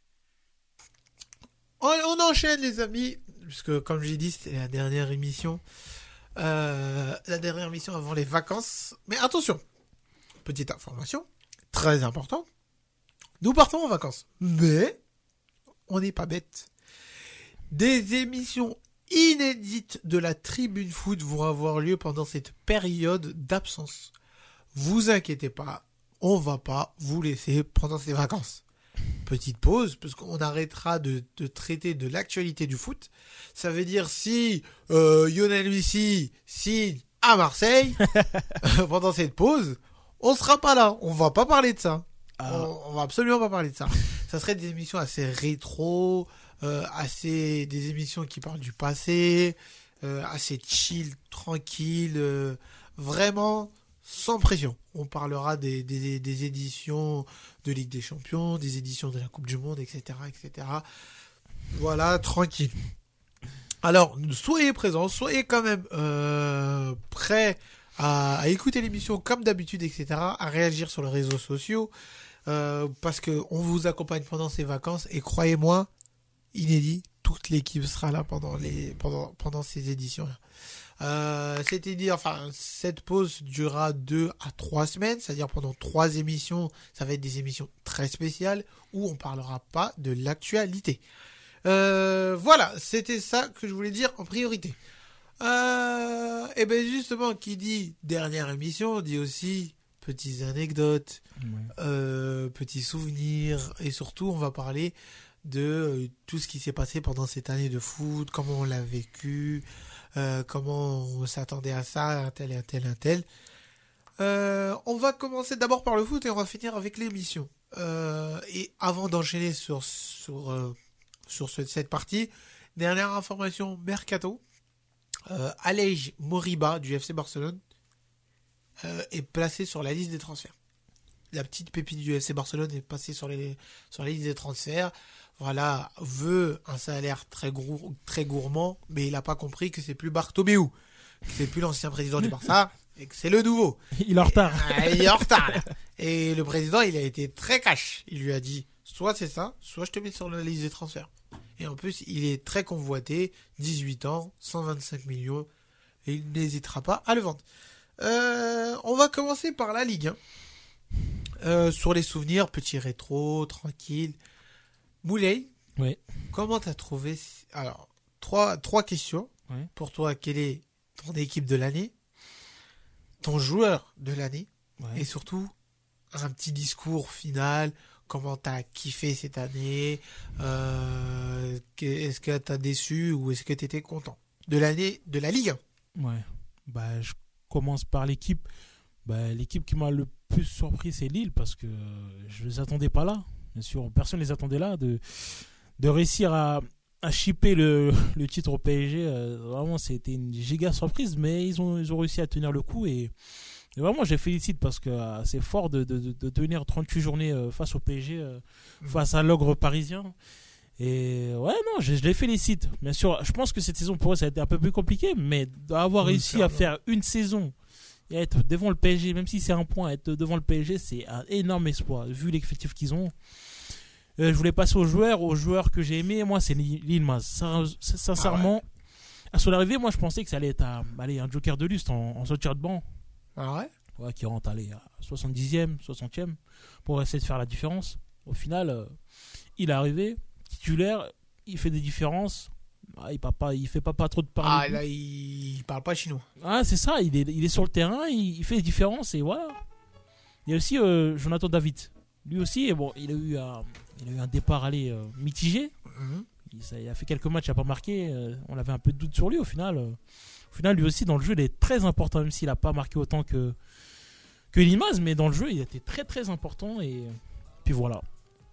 On, on enchaîne, les amis. Puisque, comme j'ai dit, c'était la dernière émission. Euh, la dernière émission avant les vacances. Mais attention, petite information, très importante. Nous partons en vacances. Mais, on n'est pas bête. Des émissions inédites de la Tribune Foot vont avoir lieu pendant cette période d'absence. Vous inquiétez pas, on va pas vous laisser pendant ces vacances. Petite pause, parce qu'on arrêtera de, de traiter de l'actualité du foot. Ça veut dire si euh, Lionel Messi signe à Marseille, pendant cette pause, on sera pas là. On va pas parler de ça. Ah. On, on va absolument pas parler de ça. Ça serait des émissions assez rétro, euh, assez des émissions qui parlent du passé, euh, assez chill, tranquille, euh, vraiment sans pression. On parlera des, des, des éditions de Ligue des Champions, des éditions de la Coupe du Monde, et cetera, et cetera. Voilà, tranquille. Alors, soyez présents, soyez quand même euh, prêts à, à écouter l'émission comme d'habitude, et cetera, à réagir sur les réseaux sociaux, euh, parce que on vous accompagne pendant ces vacances, et croyez-moi, inédit, toute l'équipe sera là pendant les pendant pendant ces éditions-là. Euh, c'est-à-dire, enfin, cette pause durera deux à trois semaines, c'est-à-dire pendant trois émissions, ça va être des émissions très spéciales où on parlera pas de l'actualité. Euh, voilà, c'était ça que je voulais dire en priorité. Euh, et ben justement, qui dit dernière émission, dit aussi petites anecdotes, Ouais. euh, petits souvenirs, et surtout, on va parler de euh, tout ce qui s'est passé pendant cette année de foot, comment on l'a vécu, euh, comment on s'attendait à ça, un tel, un tel, un tel. Euh, on va commencer d'abord par le foot et on va finir avec l'émission. Euh, et avant d'enchaîner sur, sur, euh, sur ce- cette partie, dernière information mercato. Euh, Alej Moriba du F C Barcelone euh, est placé sur la liste des transferts. La petite pépite du F C Barcelone est passée sur, les, sur la liste des transferts. Voilà, veut un salaire très, gour- très gourmand, mais il n'a pas compris que c'est plus Bartomeu, que c'est plus l'ancien président du Barça, et que c'est le nouveau. Il est en retard. Ah, il est en retard, là. Et le président, il a été très cash. Il lui a dit, soit c'est ça, soit je te mets sur la liste des transferts. Et en plus, il est très convoité, dix-huit ans, cent vingt-cinq millions, et il n'hésitera pas à le vendre. Euh, on va commencer par la Ligue un. Euh, sur les souvenirs, petit rétro, tranquille. Moulay, Oui. Comment t'as trouvé... Alors, trois, trois questions. Oui. Pour toi, quelle est ton équipe de l'année, ton joueur de l'année, Ouais. et surtout, un petit discours final. Comment t'as kiffé cette année, euh, est-ce que t'as déçu ou est-ce que t'étais content de l'année de la Ligue un? Ouais. Bah, je commence par l'équipe. Bah, l'équipe qui m'a le plus surpris, c'est Lille, parce que je ne les attendais pas là. Bien sûr, personne ne les attendait là. De, de réussir à, à shipper le, le titre au P S G, euh, vraiment, c'était une giga surprise, mais ils ont, ils ont réussi à tenir le coup. Et, et vraiment, je les félicite parce que euh, c'est fort de, de, de, de tenir trente-huit journées euh, face au P S G, euh, mmh. face à l'ogre parisien. Et ouais, non, je, je les félicite. Bien sûr, je pense que cette saison pour eux, ça a été un peu plus compliqué, mais d'avoir oui, réussi à faire une saison et être devant le P S G, même si c'est un point, être devant le P S G, c'est un énorme espoir, vu l'effectif qu'ils ont. Euh, je voulais passer aux joueurs, aux joueurs que j'ai aimés. Moi, c'est Yilmaz. Sincèrement, ah ouais. à son arrivée, moi, je pensais que ça allait être un, allez, un joker de lustre en, en sortir de banc. Ah ouais, ouais qui rentre allez, à soixante-dixième, soixantième, pour essayer de faire la différence. Au final, euh, il est arrivé, titulaire, il fait des différences. Ah, il ne pas, il fait pas, pas trop de parler. Ah là, il... il parle pas chinois. Ah, c'est ça, il est, il est sur le terrain, il, il fait des différences et voilà. Il y a aussi euh, Jonathan David. Lui aussi, et bon, il a eu un, il a eu un départ allez, euh, mitigé. Mm-hmm. il, ça, il a fait quelques matchs, il n'a pas marqué. Euh, on avait un peu de doute sur lui au final. Euh, au final, lui aussi, dans le jeu, il est très important, même s'il n'a pas marqué autant que, que Yilmaz. Mais dans le jeu, il était très très important. Et puis voilà.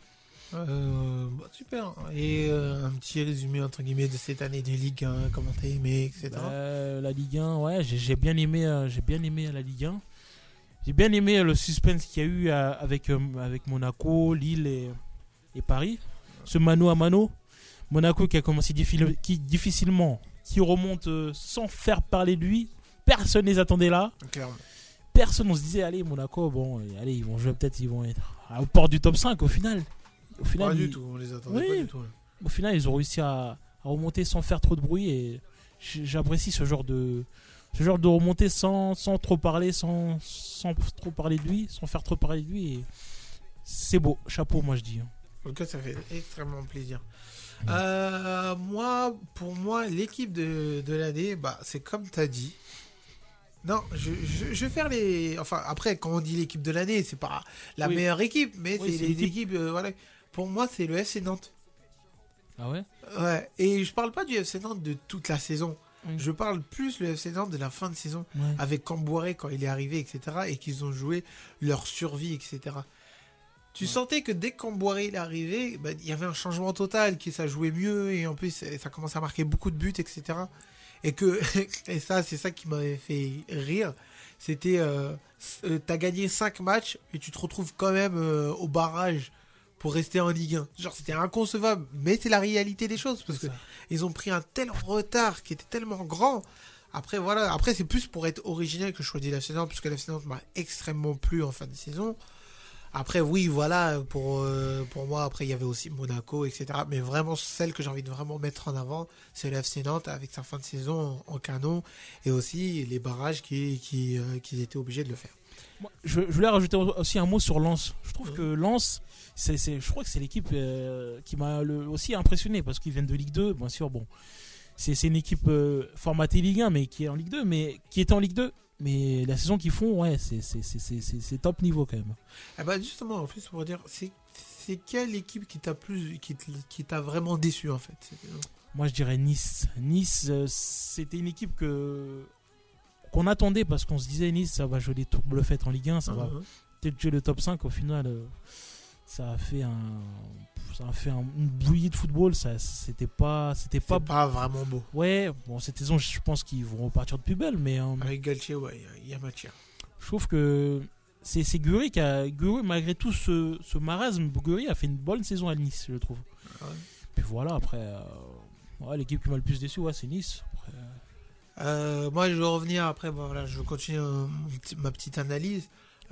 Euh, bah, super. Et euh, un petit résumé entre guillemets de cette année de Ligue un, comment t'as aimé, et cetera. Euh, la Ligue un, ouais, j'ai, j'ai bien aimé, euh, j'ai bien aimé la Ligue un. J'ai bien aimé le suspense qu'il y a eu euh, avec euh, avec Monaco, Lille et, et Paris. Ce mano à mano, Monaco qui a commencé diffi- qui, difficilement, qui remonte euh, sans faire parler de lui. Personne ne les attendait là. Clairement. Personne, on se disait allez Monaco, bon, allez ils vont jouer peut-être, ils vont être aux portes du top cinq au final. Au final, pas ils... du tout, on les attendait oui. pas du tout. Au final, ils ont réussi à, à remonter sans faire trop de bruit et j'apprécie ce genre de, ce genre de remontée sans, sans trop parler, sans, sans trop parler de lui, sans faire trop parler de lui. Et c'est beau, chapeau, moi je dis. En tout cas, ça fait extrêmement plaisir. Mmh. Euh, moi, pour moi, l'équipe de, de l'année, bah, c'est comme tu as dit. Non, je, je, je vais faire les. Enfin, après, quand on dit l'équipe de l'année, c'est pas la oui. meilleure équipe, mais oui, c'est, c'est les l'équipe. équipes. Euh, voilà. Pour moi, c'est le F C Nantes. Ah ouais? Ouais. Et je parle pas du F C Nantes de toute la saison. Oui. Je parle plus le F C Nantes de la fin de saison, ouais. avec Camboiré quand il est arrivé, et cetera. Et qu'ils ont joué leur survie, et cetera. Tu ouais. sentais que dès que Camboiré est arrivé, bah, il y avait un changement total, que ça jouait mieux et en plus ça commençait à marquer beaucoup de buts, et cetera. Et que et ça, c'est ça qui m'avait fait rire. C'était, euh, euh, t'as gagné cinq matchs et tu te retrouves quand même euh, au barrage pour rester en Ligue un. Genre, c'était inconcevable, mais c'est la réalité des choses parce que ils ont pris un tel retard qui était tellement grand. Après, voilà, après c'est plus pour être original que je choisis la saison, parce que la saison m'a extrêmement plu en fin de saison. Après, oui, voilà, pour, euh, pour moi, après, il y avait aussi Monaco, et cetera. Mais vraiment, celle que j'ai envie de vraiment mettre en avant, c'est le F C Nantes avec sa fin de saison en, en canon et aussi les barrages qui, qui, euh, qu'ils étaient obligés de le faire. Moi, je, je voulais rajouter aussi un mot sur Lens. Je trouve mmh. que Lens, c'est, c'est, je crois que c'est l'équipe euh, qui m'a le, aussi impressionné parce qu'ils viennent de Ligue deux, bien sûr. Bon, c'est, c'est une équipe euh, formatée Ligue un, mais qui est en Ligue deux, mais qui est en Ligue deux. Mais la saison qu'ils font, ouais, c'est, c'est, c'est, c'est, c'est top niveau quand même. Ah bah justement, en plus, pour dire, c'est, c'est quelle équipe qui t'a, plus, qui, qui t'a vraiment déçu en fait? Moi, je dirais Nice. Nice, euh, c'était une équipe que, qu'on attendait parce qu'on se disait Nice, ça va jouer des tours bluffettes en Ligue un, ça uh-huh. va peut-être jouer le top cinq. Au final, euh, ça a fait un. Ça a fait un, une bouillie de football, ça, c'était pas, c'était pas, pas vraiment beau. Ouais, bon, cette saison, je pense qu'ils vont repartir de plus belle, mais. Euh, Avec Galtier, ouais, il y a matière. Je trouve que c'est, c'est Guri qui a. Guri, malgré tout ce, ce marasme, Guri a fait une bonne saison à Nice, je trouve. Ouais. Puis voilà, après. Euh, ouais, l'équipe qui m'a le plus déçu, ouais, c'est Nice. Après, euh... Euh, moi, je vais revenir après, bon, voilà, je vais continuer euh, ma petite analyse.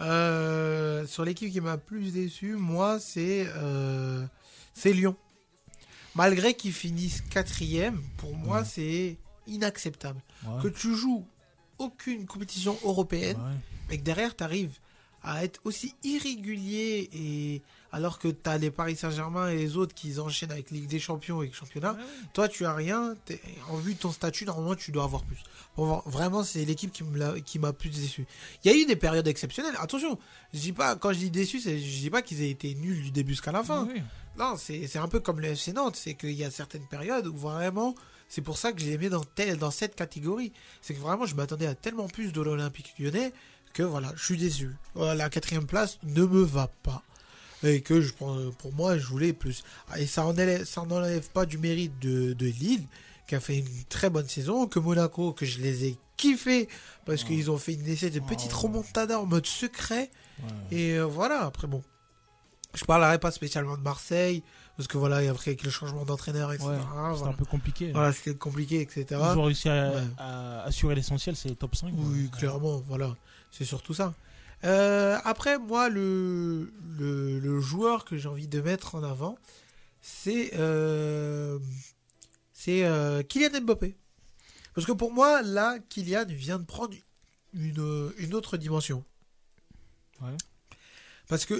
Euh, sur l'équipe qui m'a plus déçu, moi, c'est. Euh, C'est Lyon. Malgré qu'ils finissent quatrième, pour moi, ouais. c'est inacceptable. Ouais. Que tu joues aucune compétition européenne, ouais. et que derrière, tu arrives à être aussi irrégulier et alors que t'as les Paris Saint-Germain et les autres qui enchaînent avec Ligue des Champions et Championnat, ouais, ouais. Toi tu as rien, t'es, en vue de ton statut normalement tu dois avoir plus. Bon, vraiment c'est l'équipe qui, me l'a, qui m'a plus déçu. Il y a eu des périodes exceptionnelles, attention, je dis pas, quand je dis déçu, c'est, je dis pas qu'ils aient été nuls du début jusqu'à la fin. Oui, oui. Non, c'est, c'est un peu comme le F C Nantes, c'est qu'il y a certaines périodes où vraiment, c'est pour ça que je les mets dans, tel, dans cette catégorie. C'est que vraiment je m'attendais à tellement plus de l'Olympique Lyonnais que voilà, je suis déçu. La quatrième place ne me va pas. Et que je, pour moi, je voulais plus. Et ça n'enlève ça n'enlève pas du mérite de, de Lille, qui a fait une très bonne saison, que Monaco, que je les ai kiffés, parce oh. qu'ils ont fait une essai de petite oh. remontada en mode secret. Ouais. Et euh, voilà, après bon. Je parlerai pas spécialement de Marseille, parce que voilà, après avec le changement d'entraîneur, et cetera. Ouais, c'était voilà. un peu compliqué. Voilà, c'était compliqué, et cetera. Ils ont réussi à, ouais. à assurer l'essentiel, c'est les top cinq. Oui, ouais. clairement, voilà. C'est surtout ça. Euh, après, moi, le, le, le joueur que j'ai envie de mettre en avant, c'est, euh, c'est euh, Kylian Mbappé. Parce que pour moi, là, Kylian vient de prendre une, une autre dimension. Ouais. Parce que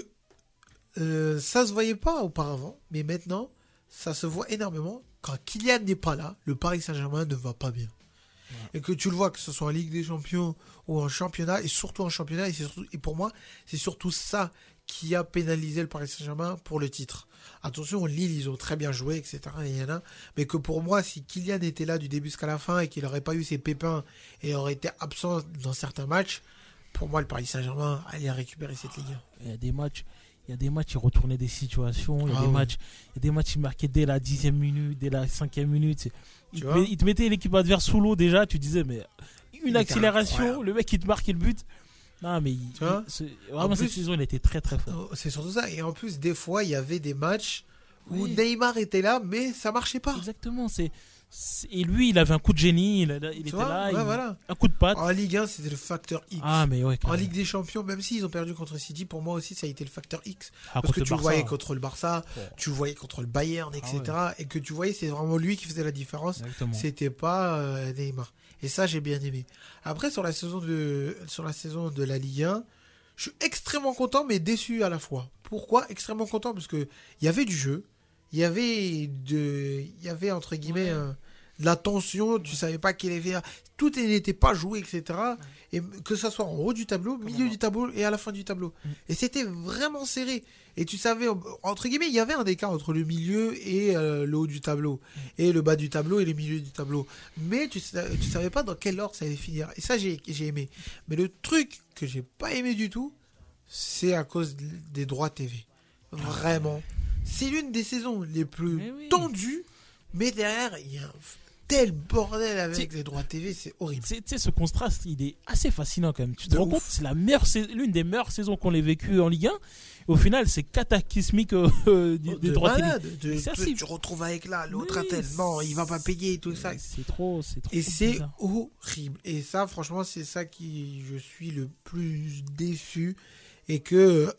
euh, ça se voyait pas auparavant, mais maintenant, ça se voit énormément. Quand Kylian n'est pas là, le Paris Saint-Germain ne va pas bien. Ouais. Et que tu le vois, que ce soit en Ligue des Champions ou en championnat, et surtout en championnat, et, c'est surtout, et pour moi, c'est surtout ça qui a pénalisé le Paris Saint-Germain pour le titre. Attention, Lille, ils ont très bien joué, et cetera. Et y en a, mais que pour moi, si Kylian était là du début jusqu'à la fin et qu'il n'aurait pas eu ses pépins et aurait été absent dans certains matchs, pour moi, le Paris Saint-Germain allait récupérer cette Ligue. Il y a des matchs. Il y a des matchs, ils retournaient des situations. Il y a, ah des, ouais. matchs, il y a des matchs, ils marquaient dès la dixième minute, dès la cinquième minute. Ils te, ils te mettaient l'équipe adverse sous l'eau déjà. Tu disais, mais une mais accélération, le mec, il te marque le but. Non, mais il, il, c'est, vraiment, plus, cette saison, il était très, très fort. C'est surtout ça. Et en plus, des fois, il y avait des matchs où oui. Neymar était là, mais ça marchait pas. Exactement. C'est. Et lui, il avait un coup de génie, il, il était vois, là, ouais, il... voilà. un coup de patte. En Ligue un, c'était le facteur X. Ah, mais ouais, en Ligue des Champions, même s'ils ont perdu contre City, pour moi aussi, ça a été le facteur X. Ah, parce que tu le le voyais contre le Barça, ouais. tu le voyais contre le Bayern, et cetera. Ah, ouais. Et que tu voyais, c'est vraiment lui qui faisait la différence. Exactement. C'était pas euh, Neymar. Et ça, j'ai bien aimé. Après, sur la saison de, sur la saison de la Ligue un, je suis extrêmement content, mais déçu à la fois. Pourquoi extrêmement content? Parce que il y avait du jeu, il y avait de, il y avait entre guillemets. Ouais. Un, de la tension, tu savais pas quel effet, tout n'était pas joué, et cetera. Et que ça soit en haut du tableau, milieu du tableau et à la fin du tableau. Mm. Et c'était vraiment serré. Et tu savais, entre guillemets, il y avait un écart entre le milieu et euh, le haut du tableau. Mm. Et le bas du tableau et le milieu du tableau. Mais tu, tu savais pas dans quel ordre ça allait finir. Et ça, j'ai, j'ai aimé. Mais le truc que j'ai pas aimé du tout, c'est à cause des droits T V. Vraiment. C'est l'une des saisons les plus mais oui. tendues. Mais derrière, il y a un tel bordel avec les droits T V, c'est horrible. Tu sais, ce contraste, il est assez fascinant quand même. Tu te de rends ouf. compte, c'est la meilleure, c'est l'une des meilleures saisons qu'on ait vécues en Ligue un. Au final, c'est cataclysmique euh, des, oh, des de droits malade, télé. De, de, tu retrouves avec là, l'autre oui, tellement, il va pas payer et tout ça. C'est trop, c'est trop. Et c'est bizarre. horrible. Et ça, franchement, c'est ça qui je suis le plus déçu et que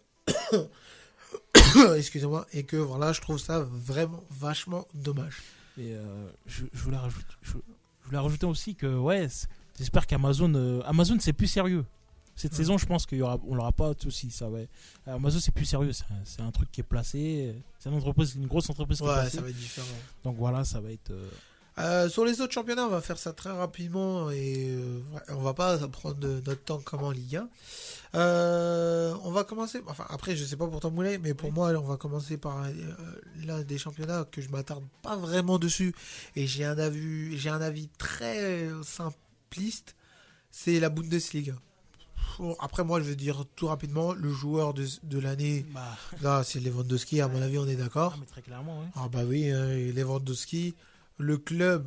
excusez-moi et que voilà, je trouve ça vraiment vachement dommage. Et euh, je, je, voulais rajouter, je, je voulais rajouter aussi que ouais, j'espère qu'Amazon, euh, Amazon c'est plus sérieux. Cette ouais. saison, je pense qu'on n'aura pas de soucis. Ça, ouais. Amazon c'est plus sérieux. C'est un, c'est un truc qui est placé. C'est une entreprise, une grosse entreprise qui ouais, est placée. Ça va être différent. Donc voilà, ça va être. Euh... Euh, sur les autres championnats, on va faire ça très rapidement et euh, on va pas prendre notre temps comme en Ligue un. Euh, on va commencer, enfin après je sais pas pour ton Moulay, mais pour oui. moi on va commencer par euh, l'un des championnats que je m'attarde pas vraiment dessus et j'ai un avis, j'ai un avis très simpliste, c'est la Bundesliga. Après moi je veux dire tout rapidement le joueur de, de l'année, bah. là c'est Lewandowski, à mon avis on est d'accord. Ah, mais très clairement, oui. Ah bah oui, hein, Lewandowski. Le club,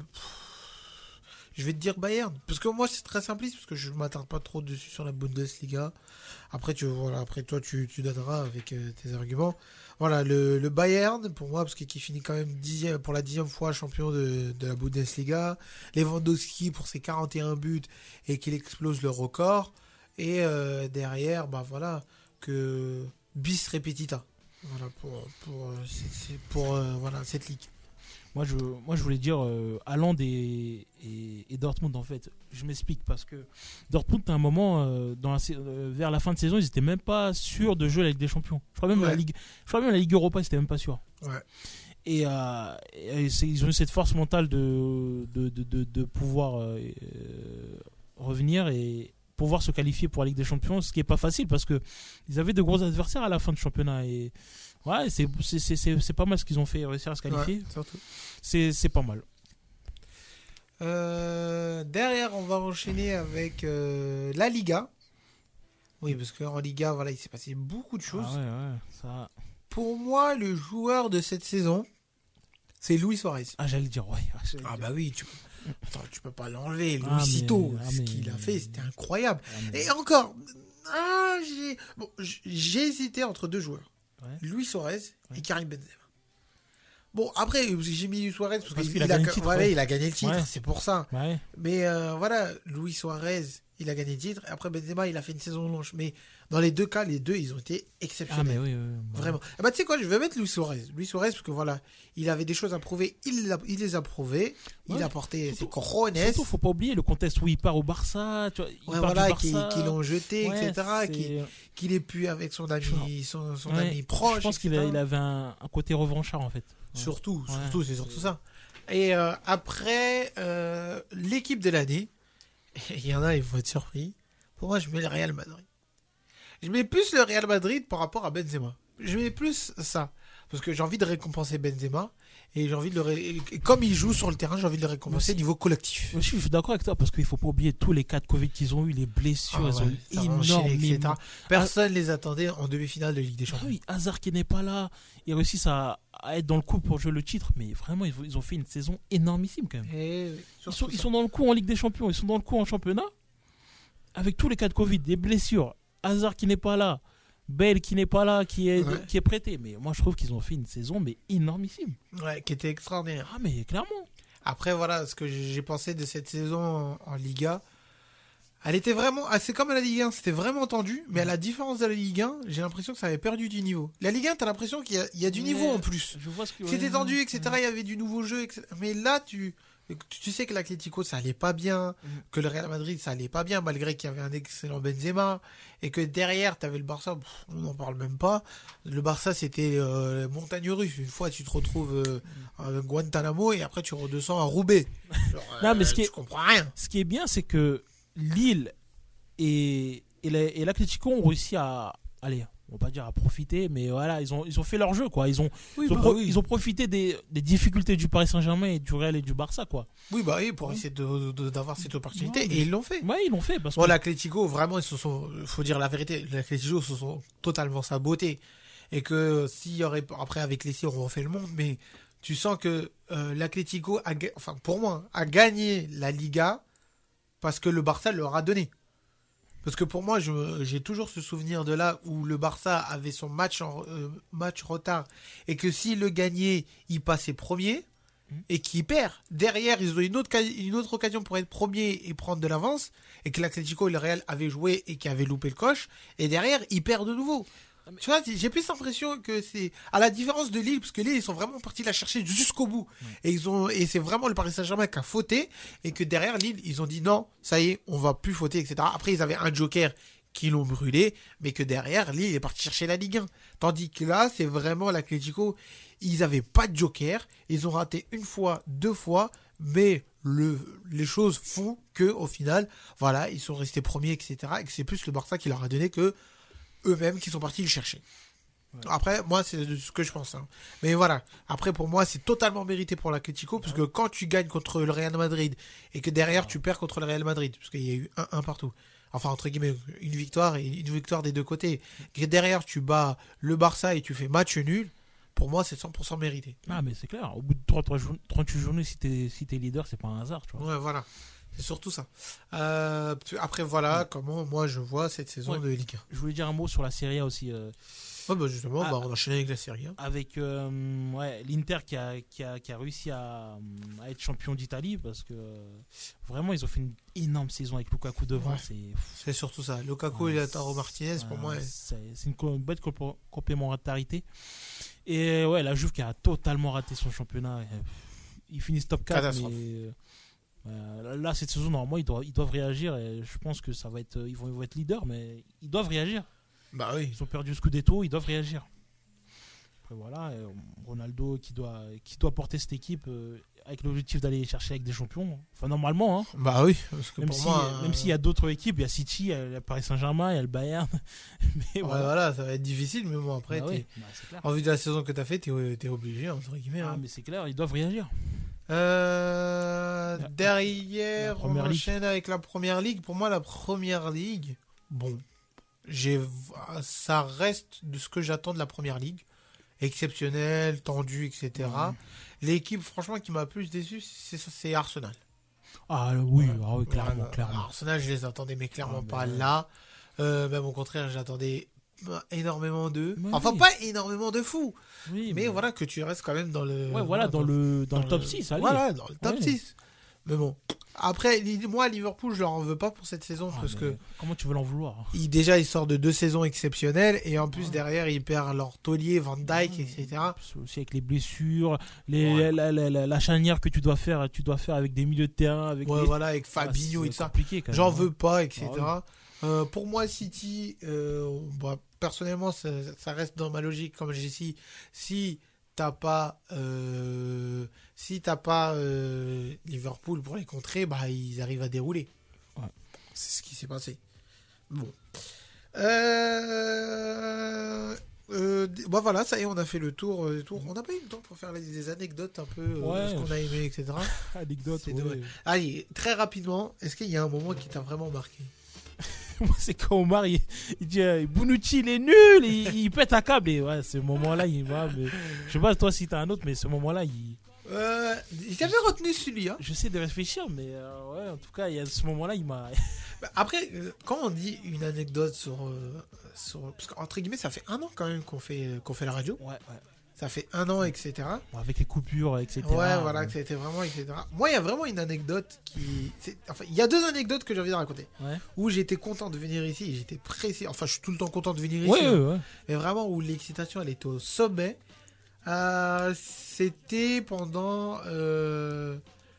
je vais te dire Bayern, parce que moi c'est très simpliste, parce que je ne m'attarde pas trop dessus sur la Bundesliga. Après, tu, voilà, après toi tu, tu donneras avec euh, tes arguments. Voilà, le, le Bayern, pour moi, parce qu'il finit quand même dixième, pour la dixième fois champion de, de la Bundesliga. Lewandowski pour ses quarante et un buts et qu'il explose le record. Et euh, derrière, bah voilà, que bis repetita. Voilà, pour, pour, c'est, c'est pour euh, voilà, cette ligue. Moi, je, moi, je voulais dire euh, Haaland et, et, et Dortmund, en fait. Je m'explique parce que Dortmund, à un moment, euh, dans la, euh, vers la fin de saison, ils n'étaient même pas sûrs de jouer la Ligue des Champions. Je crois même, Ouais. la, Ligue, je crois même la Ligue Europa, ils n'étaient même pas sûrs. Ouais. Et, euh, et c'est, ils ont eu cette force mentale de, de, de, de, de pouvoir euh, euh, revenir et pouvoir se qualifier pour la Ligue des Champions, ce qui n'est pas facile parce qu'ils avaient de gros adversaires à la fin du championnat. Et ouais, c'est, c'est, c'est, c'est, c'est pas mal ce qu'ils ont fait, réussir à se qualifier. Ouais, surtout. C'est, c'est pas mal. Euh, derrière, on va enchaîner avec euh, la Liga. Oui, parce qu'en Liga, voilà, il s'est passé beaucoup de choses. Ah ouais, ouais, ça... Pour moi, le joueur de cette saison, c'est Luis Suarez. Ah, j'allais dire, ouais. J'allais Ah dire. bah oui, tu peux, attends, tu peux pas l'enlever. Ah, Luisito, mais- ah, ce mais- qu'il a fait, c'était incroyable. Ah, mais- Et encore, ah, j'ai, bon, j'ai hésité entre deux joueurs. Ouais. Luis Suarez Ouais. et Karim Benzema. Bon, après, j'ai mis Luis Suarez parce, Parce qu'il qu'il a il gagné a, le titre, voilà, ouais. il a gagné le titre, Ouais. c'est pour ça. Ouais. Mais euh, voilà, Luis Suarez, il a gagné le titre. Et après, Benzema, il a fait une saison blanche. Mais dans les deux cas, les deux, ils ont été Ah, exceptionnels. mais oui, oui, oui. Vraiment. Eh ben, tu sais quoi, je vais mettre Luis Suarez. Luis Suarez, parce que voilà, il avait des choses à prouver. Il, l'a- il les a prouvées. Il Ouais. a porté ses Surtout- corones. Surtout, faut pas oublier le contexte où il part au Barça. Tu vois, il Ouais, part voilà, du qui, Barça. qui l'ont jeté, Ouais, et cetera. c'est- Qui, qu'il est plus avec son ami, son, son Ouais, ami proche. Je pense qu'il a- et cetera. il avait un, un côté revanchard, en fait. Ouais. Surtout, Ouais, surtout, c'est surtout c'est- ça. Et euh, après, euh, l'équipe de l'année, il y en a, ils vont être surpris. Pour moi, je mets le Real Madrid. Je mets plus le Real Madrid par rapport à Benzema. Je mets plus ça. Parce que j'ai envie de récompenser Benzema. Et j'ai envie de le ré- et comme il joue sur le terrain, j'ai envie de le récompenser au niveau collectif. Moi aussi, je suis d'accord avec toi parce qu'il faut pas oublier tous les cas de Covid qu'ils ont eu, les blessures, Ah ils ouais, ont ça a eu enchaîné, et cetera. énormément. Personne les attendait en demi-finale de Ligue des Ah Champions. oui, Hazard qui n'est pas là, ils réussissent à, à être dans le coup pour jouer le titre, mais vraiment, ils, ils ont fait une saison énormissime quand même. Et oui, Ils surtout sont, ils ça. sont dans le coup en Ligue des Champions, ils sont dans le coup en championnat, avec tous les cas de Covid, des blessures, Hazard qui n'est pas là, Bale qui n'est pas là, qui est, Ouais. qui est prêté. Mais moi, je trouve qu'ils ont fait une saison mais énormissime. Ouais, qui était extraordinaire. Ah, mais clairement. Après, voilà, ce que j'ai pensé de cette saison en, en Liga, elle était vraiment, ah, c'est comme la Ligue un, c'était vraiment tendu, mais à la différence de la Ligue un, j'ai l'impression que ça avait perdu du niveau. La Ligue un, t'as l'impression qu'il y a, il y a du niveau Ouais, en plus. Je vois ce que C'était ouais, tendu, et cetera. ouais. Il y avait du nouveau jeu, et cetera. Mais là, tu, tu sais que l'Atlético, ça allait pas bien, Mm. que le Real Madrid, ça allait pas bien, malgré qu'il y avait un excellent Benzema, et que derrière, t'avais le Barça, pff, on n'en parle même pas. Le Barça, c'était euh, montagne russe. Une fois, tu te retrouves euh, à Guantanamo, et après, tu redescends à Roubaix. Genre, Non, mais ce euh, qui est- tu comprends rien. Ce qui est bien, c'est que Lille et, et, la- et l'Atlético ont réussi à, allez, on va pas dire à profiter, mais voilà, ils ont, ils ont fait leur jeu, quoi. Ils ont, Oui, ils ont, bah pro- oui. ils ont profité des, des difficultés du Paris Saint-Germain et du Real et du Barça, quoi. Oui, bah oui, pour essayer de- de- d'avoir cette opportunité. Ouais, mais- Et ils l'ont fait. Ouais, ils l'ont fait parce Bon, que l'Atlético, vraiment, ils se sont, faut dire la vérité, l'Atlético se sont totalement sabotés. Et que s'il y aurait, après, avec les on refait le monde, mais tu sens que euh, l'Atlético, a, ga- enfin, pour moi, a gagné la Liga parce que le Barça leur a donné. Parce que pour moi, je- j'ai toujours ce souvenir de là où le Barça avait son match en euh, match retard et que s'il le gagnait, il passait premier et qu'il perd. Derrière, ils ont une autre, ca- une autre occasion pour être premier et prendre de l'avance et que l'Atlético et le Real avaient joué et qui avaient loupé le coche et derrière, ils perdent de nouveau. Tu vois, j'ai plus l'impression que c'est à la différence de Lille, parce que Lille, ils sont vraiment partis la chercher jusqu'au bout. Et ils ont, et c'est vraiment le Paris Saint-Germain qui a fauté, et que derrière Lille, ils ont dit non, ça y est, on va plus fauter, et cetera. Après, ils avaient un joker qui l'ont brûlé, mais que derrière, Lille est parti chercher la Ligue un. Tandis que là, c'est vraiment l'Atlético, ils avaient pas de joker, ils ont raté une fois, deux fois, mais le, les choses font que, au final, voilà, ils sont restés premiers, et cetera. Et que c'est plus le Barça qui leur a donné que eux-mêmes qui sont partis le chercher. Ouais. Après, moi, c'est ce que je pense. Hein. Mais voilà. Après, pour moi, c'est totalement mérité pour l'Atlético, parce que quand tu gagnes contre le Real Madrid et que derrière, tu perds contre le Real Madrid, parce qu'il y a eu un un partout. Enfin, entre guillemets, une victoire et une victoire des deux côtés. Et derrière, tu bats le Barça et tu fais match nul. Pour moi, c'est cent pour cent mérité. ah, mais c'est clair. Au bout de trente-huit journées, si t'es si t'es leader, c'est pas un hasard, tu vois. Ouais, voilà. C'est surtout ça. Euh, après, voilà ouais. comment moi je vois cette saison ouais. de Ligue un. Je voulais dire un mot sur la Serie A aussi. Euh... Ouais, bah justement, ah, bah, on enchaîne avec la Serie A. Avec euh, ouais, l'Inter qui a, qui, a, qui a réussi à, à être champion d'Italie parce que euh, vraiment ils ont fait une énorme saison avec Lukaku devant. Ouais. C'est... c'est surtout ça. Lukaku ouais, et Lautaro Martinez, ouais, pour moi. C'est, c'est une belle complémentarité. Et ouais, la Juve qui a totalement raté son championnat. Ils finissent top quatre. Catastrophe. Mais euh, là, cette saison, normalement, ils doivent, ils doivent réagir. Et je pense que ça va être, ils vont, ils vont être leaders, mais ils doivent réagir. Bah oui. Ils ont perdu le Scudetto, ils doivent réagir. Après, voilà, euh, Ronaldo qui doit, qui doit porter cette équipe euh, avec l'objectif d'aller chercher avec des champions. Enfin, normalement. Hein. Bah oui. Parce que Même pour si, moi, même euh, s'il y a d'autres équipes, il y a City, il y a le Paris Saint-Germain, il y a le Bayern. Mais ouais, voilà. voilà, ça va être difficile, mais bon, après, Bah t'es- oui, bah, c'est clair. en vue de la saison que t'as fait, t'es, t'es obligé, entre guillemets. Ah, hein. mais c'est clair, ils doivent réagir. Euh, La- derrière, la on Première Ligue. enchaîne avec la première ligue. Pour moi, la première ligue, bon, j'ai, ça reste de ce que j'attends de la première ligue. Exceptionnel, tendu, et cetera. Ouais. L'équipe, franchement, qui m'a plus déçu, c'est, c'est Arsenal. Ah oui, Ouais. ah oui clairement, Ouais, clairement. Arsenal, je les attendais, mais clairement Ah, pas ben ouais. là. Euh, même au contraire, j'attendais énormément d'eux. Mais Enfin, oui. pas énormément de fous. Oui, Mais voilà, que tu restes quand même dans le. Ouais, voilà, dans le, dans le top six, allez. Voilà, dans le top Ouais. six. Mais bon. Après, li- moi, Liverpool, je leur en veux pas pour cette saison Ah, parce mais que comment tu veux l'en vouloir? il, déjà, ils sortent de deux saisons exceptionnelles et en plus, Ouais. derrière, ils perdent leur taulier, Van Dijk, Ouais. et cetera. Parce que aussi avec les blessures, les, Ouais. la, la, la, la charnière que tu dois faire, tu dois faire avec des milieux de terrain, avec Ouais, des... voilà, avec Ah, Fabinho c'est et tout ça. compliqué, quand même, J'en hein. veux pas, et cetera. Ah Euh, pour moi, City, euh, bah, personnellement, ça, ça reste dans ma logique, comme j'ai dit. Si t'as pas, euh, si t'as pas euh, Liverpool pour les contrer, bah ils arrivent à dérouler. Ouais. C'est ce qui s'est passé. Bon. Euh, euh, bah voilà, ça y est, on a fait le tour. euh, le tour. On n'a pas eu le temps pour faire les- des anecdotes un peu euh, Ouais. de ce qu'on a aimé, et cetera. Anecdote, C'est ouais. dommage. Allez, très rapidement, est-ce qu'il y a un moment qui t'a vraiment marqué? Moi, c'est quand Omar, il, il dit euh, Bonucci, il est nul, il, il pète un câble. Et ouais, ce moment-là, il va. Mais, je sais pas toi si t'as un autre, mais ce moment-là, il. euh, J'avais retenu celui, hein. J'essaie de réfléchir, mais euh, ouais, en tout cas, il y a ce moment-là, il m'a. Bah, après, euh, quand on dit une anecdote sur, euh, sur parce qu'entre guillemets, ça fait un an quand même qu'on fait euh, qu'on fait la radio. Ouais, ouais. Ça fait un an, et cetera. Bon, avec les coupures, et cetera. Ouais, voilà, que c'était vraiment, et cetera. Moi, il y a vraiment une anecdote qui, c'est- enfin, il y a deux anecdotes que j'ai envie de raconter. Ouais, Où j'étais content de venir ici, et j'étais pressé. Enfin, je suis tout le temps content de venir ici. ouais, hein. ouais, ouais. Mais vraiment où l'excitation, elle était au sommet. Euh, c'était pendant euh,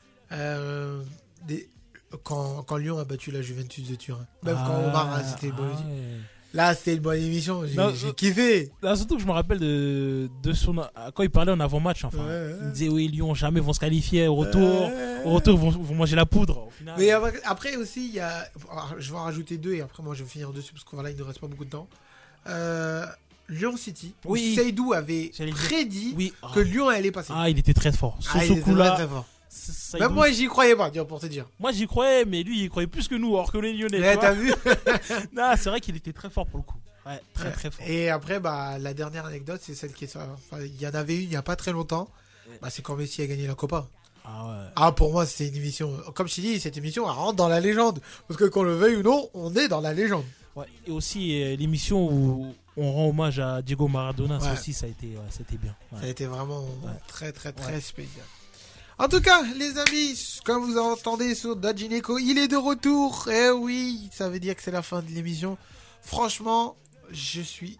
euh, des, quand, quand Lyon a battu la Juventus de Turin. Même quand Ah, Omar a cité le bon ah, aussi. ouais. Là, c'était une bonne émission. J'ai, Non, j'ai euh, kiffé. Là, surtout que je me rappelle de, de son. Quand il parlait en avant-match, enfin, Ouais, ouais. il disait oui, Lyon jamais vont se qualifier au retour. Euh, Au retour, ils vont, vont manger la poudre. Au final. Mais après, après aussi, il y a. Alors, je vais en rajouter deux et après, moi, je vais finir dessus parce que voilà, il ne reste pas beaucoup de temps. Euh, Lyon City. Où Oui. Seydou avait J'allais dire. prédit Oui. que Lyon allait passer. Ah, il était très fort. Sur Ah, ce il était coup-là. très, très fort. ça- ça- Même il- moi, j'y croyais pas, dire, pour te dire. Moi, j'y croyais, mais lui, il y croyait plus que nous, alors que les Lyonnais. Ouais, tu t'as vois. vu? Non, c'est vrai qu'il était très fort pour le coup. Ouais, très très fort. Et après, bah, la dernière anecdote, c'est celle qui est. Enfin, il y en avait une il n'y a pas très longtemps. Bah, c'est quand Messi a gagné la Copa. Ah ouais. Ah, pour moi, c'était une émission. Comme je t'ai dit, cette émission, elle rentre dans la légende. Parce que qu'on le veuille ou non, on est dans la légende. Ouais. Et aussi euh, l'émission où on rend hommage à Diego Maradona, ça Ouais. aussi, ça a été, ouais, c'était bien. Ouais. Ça a été vraiment très, très, très Ouais. spécial. En tout cas, les amis, comme vous entendez sur Dajineko, il est de retour. Eh oui, ça veut dire que c'est la fin de l'émission. Franchement, je suis.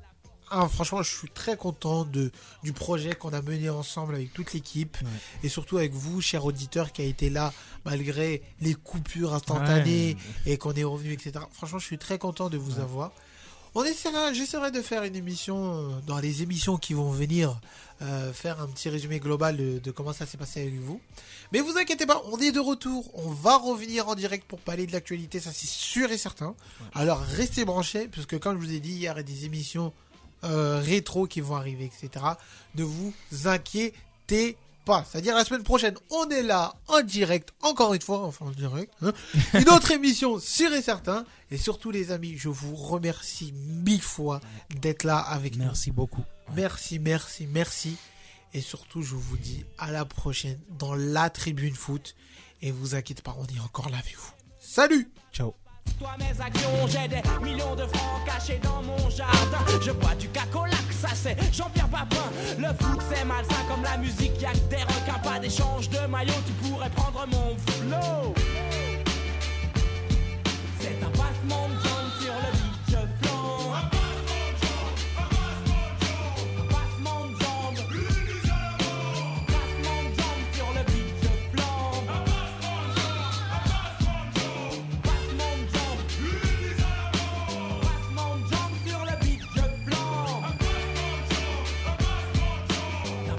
Ah, franchement, je suis très content de, du projet qu'on a mené ensemble avec toute l'équipe Ouais. et surtout avec vous, chers auditeurs, qui a été là malgré les coupures instantanées Ouais. et qu'on est revenu, et cetera. Franchement, je suis très content de vous Ouais. avoir. On essaiera, j'essaierai de faire une émission euh, dans les émissions qui vont venir, euh, faire un petit résumé global de, de comment ça s'est passé avec vous. Mais vous inquiétez pas, on est de retour, on va revenir en direct pour parler de l'actualité, ça c'est sûr et certain. Alors restez branchés, puisque comme je vous ai dit, il y aura des émissions euh, rétro qui vont arriver, et cetera. Ne vous inquiétez pas. C'est-à-dire la semaine prochaine, on est là en direct, encore une fois, enfin en direct. Hein. Une autre émission, sûr et certain. Et surtout les amis, je vous remercie mille fois d'être là avec nous. Merci beaucoup. Merci, merci, merci. Et surtout, je vous dis à la prochaine dans la tribune foot. Et vous inquiétez pas, on est encore là avec vous. Salut! Ciao. Toi mes actions, j'ai des millions de francs cachés dans mon jardin. Je bois du cacolac, ça c'est Jean-Pierre Papin. Le foot c'est malsain comme la musique, y'a que des requins, pas d'échange de maillot. Tu pourrais prendre mon flow.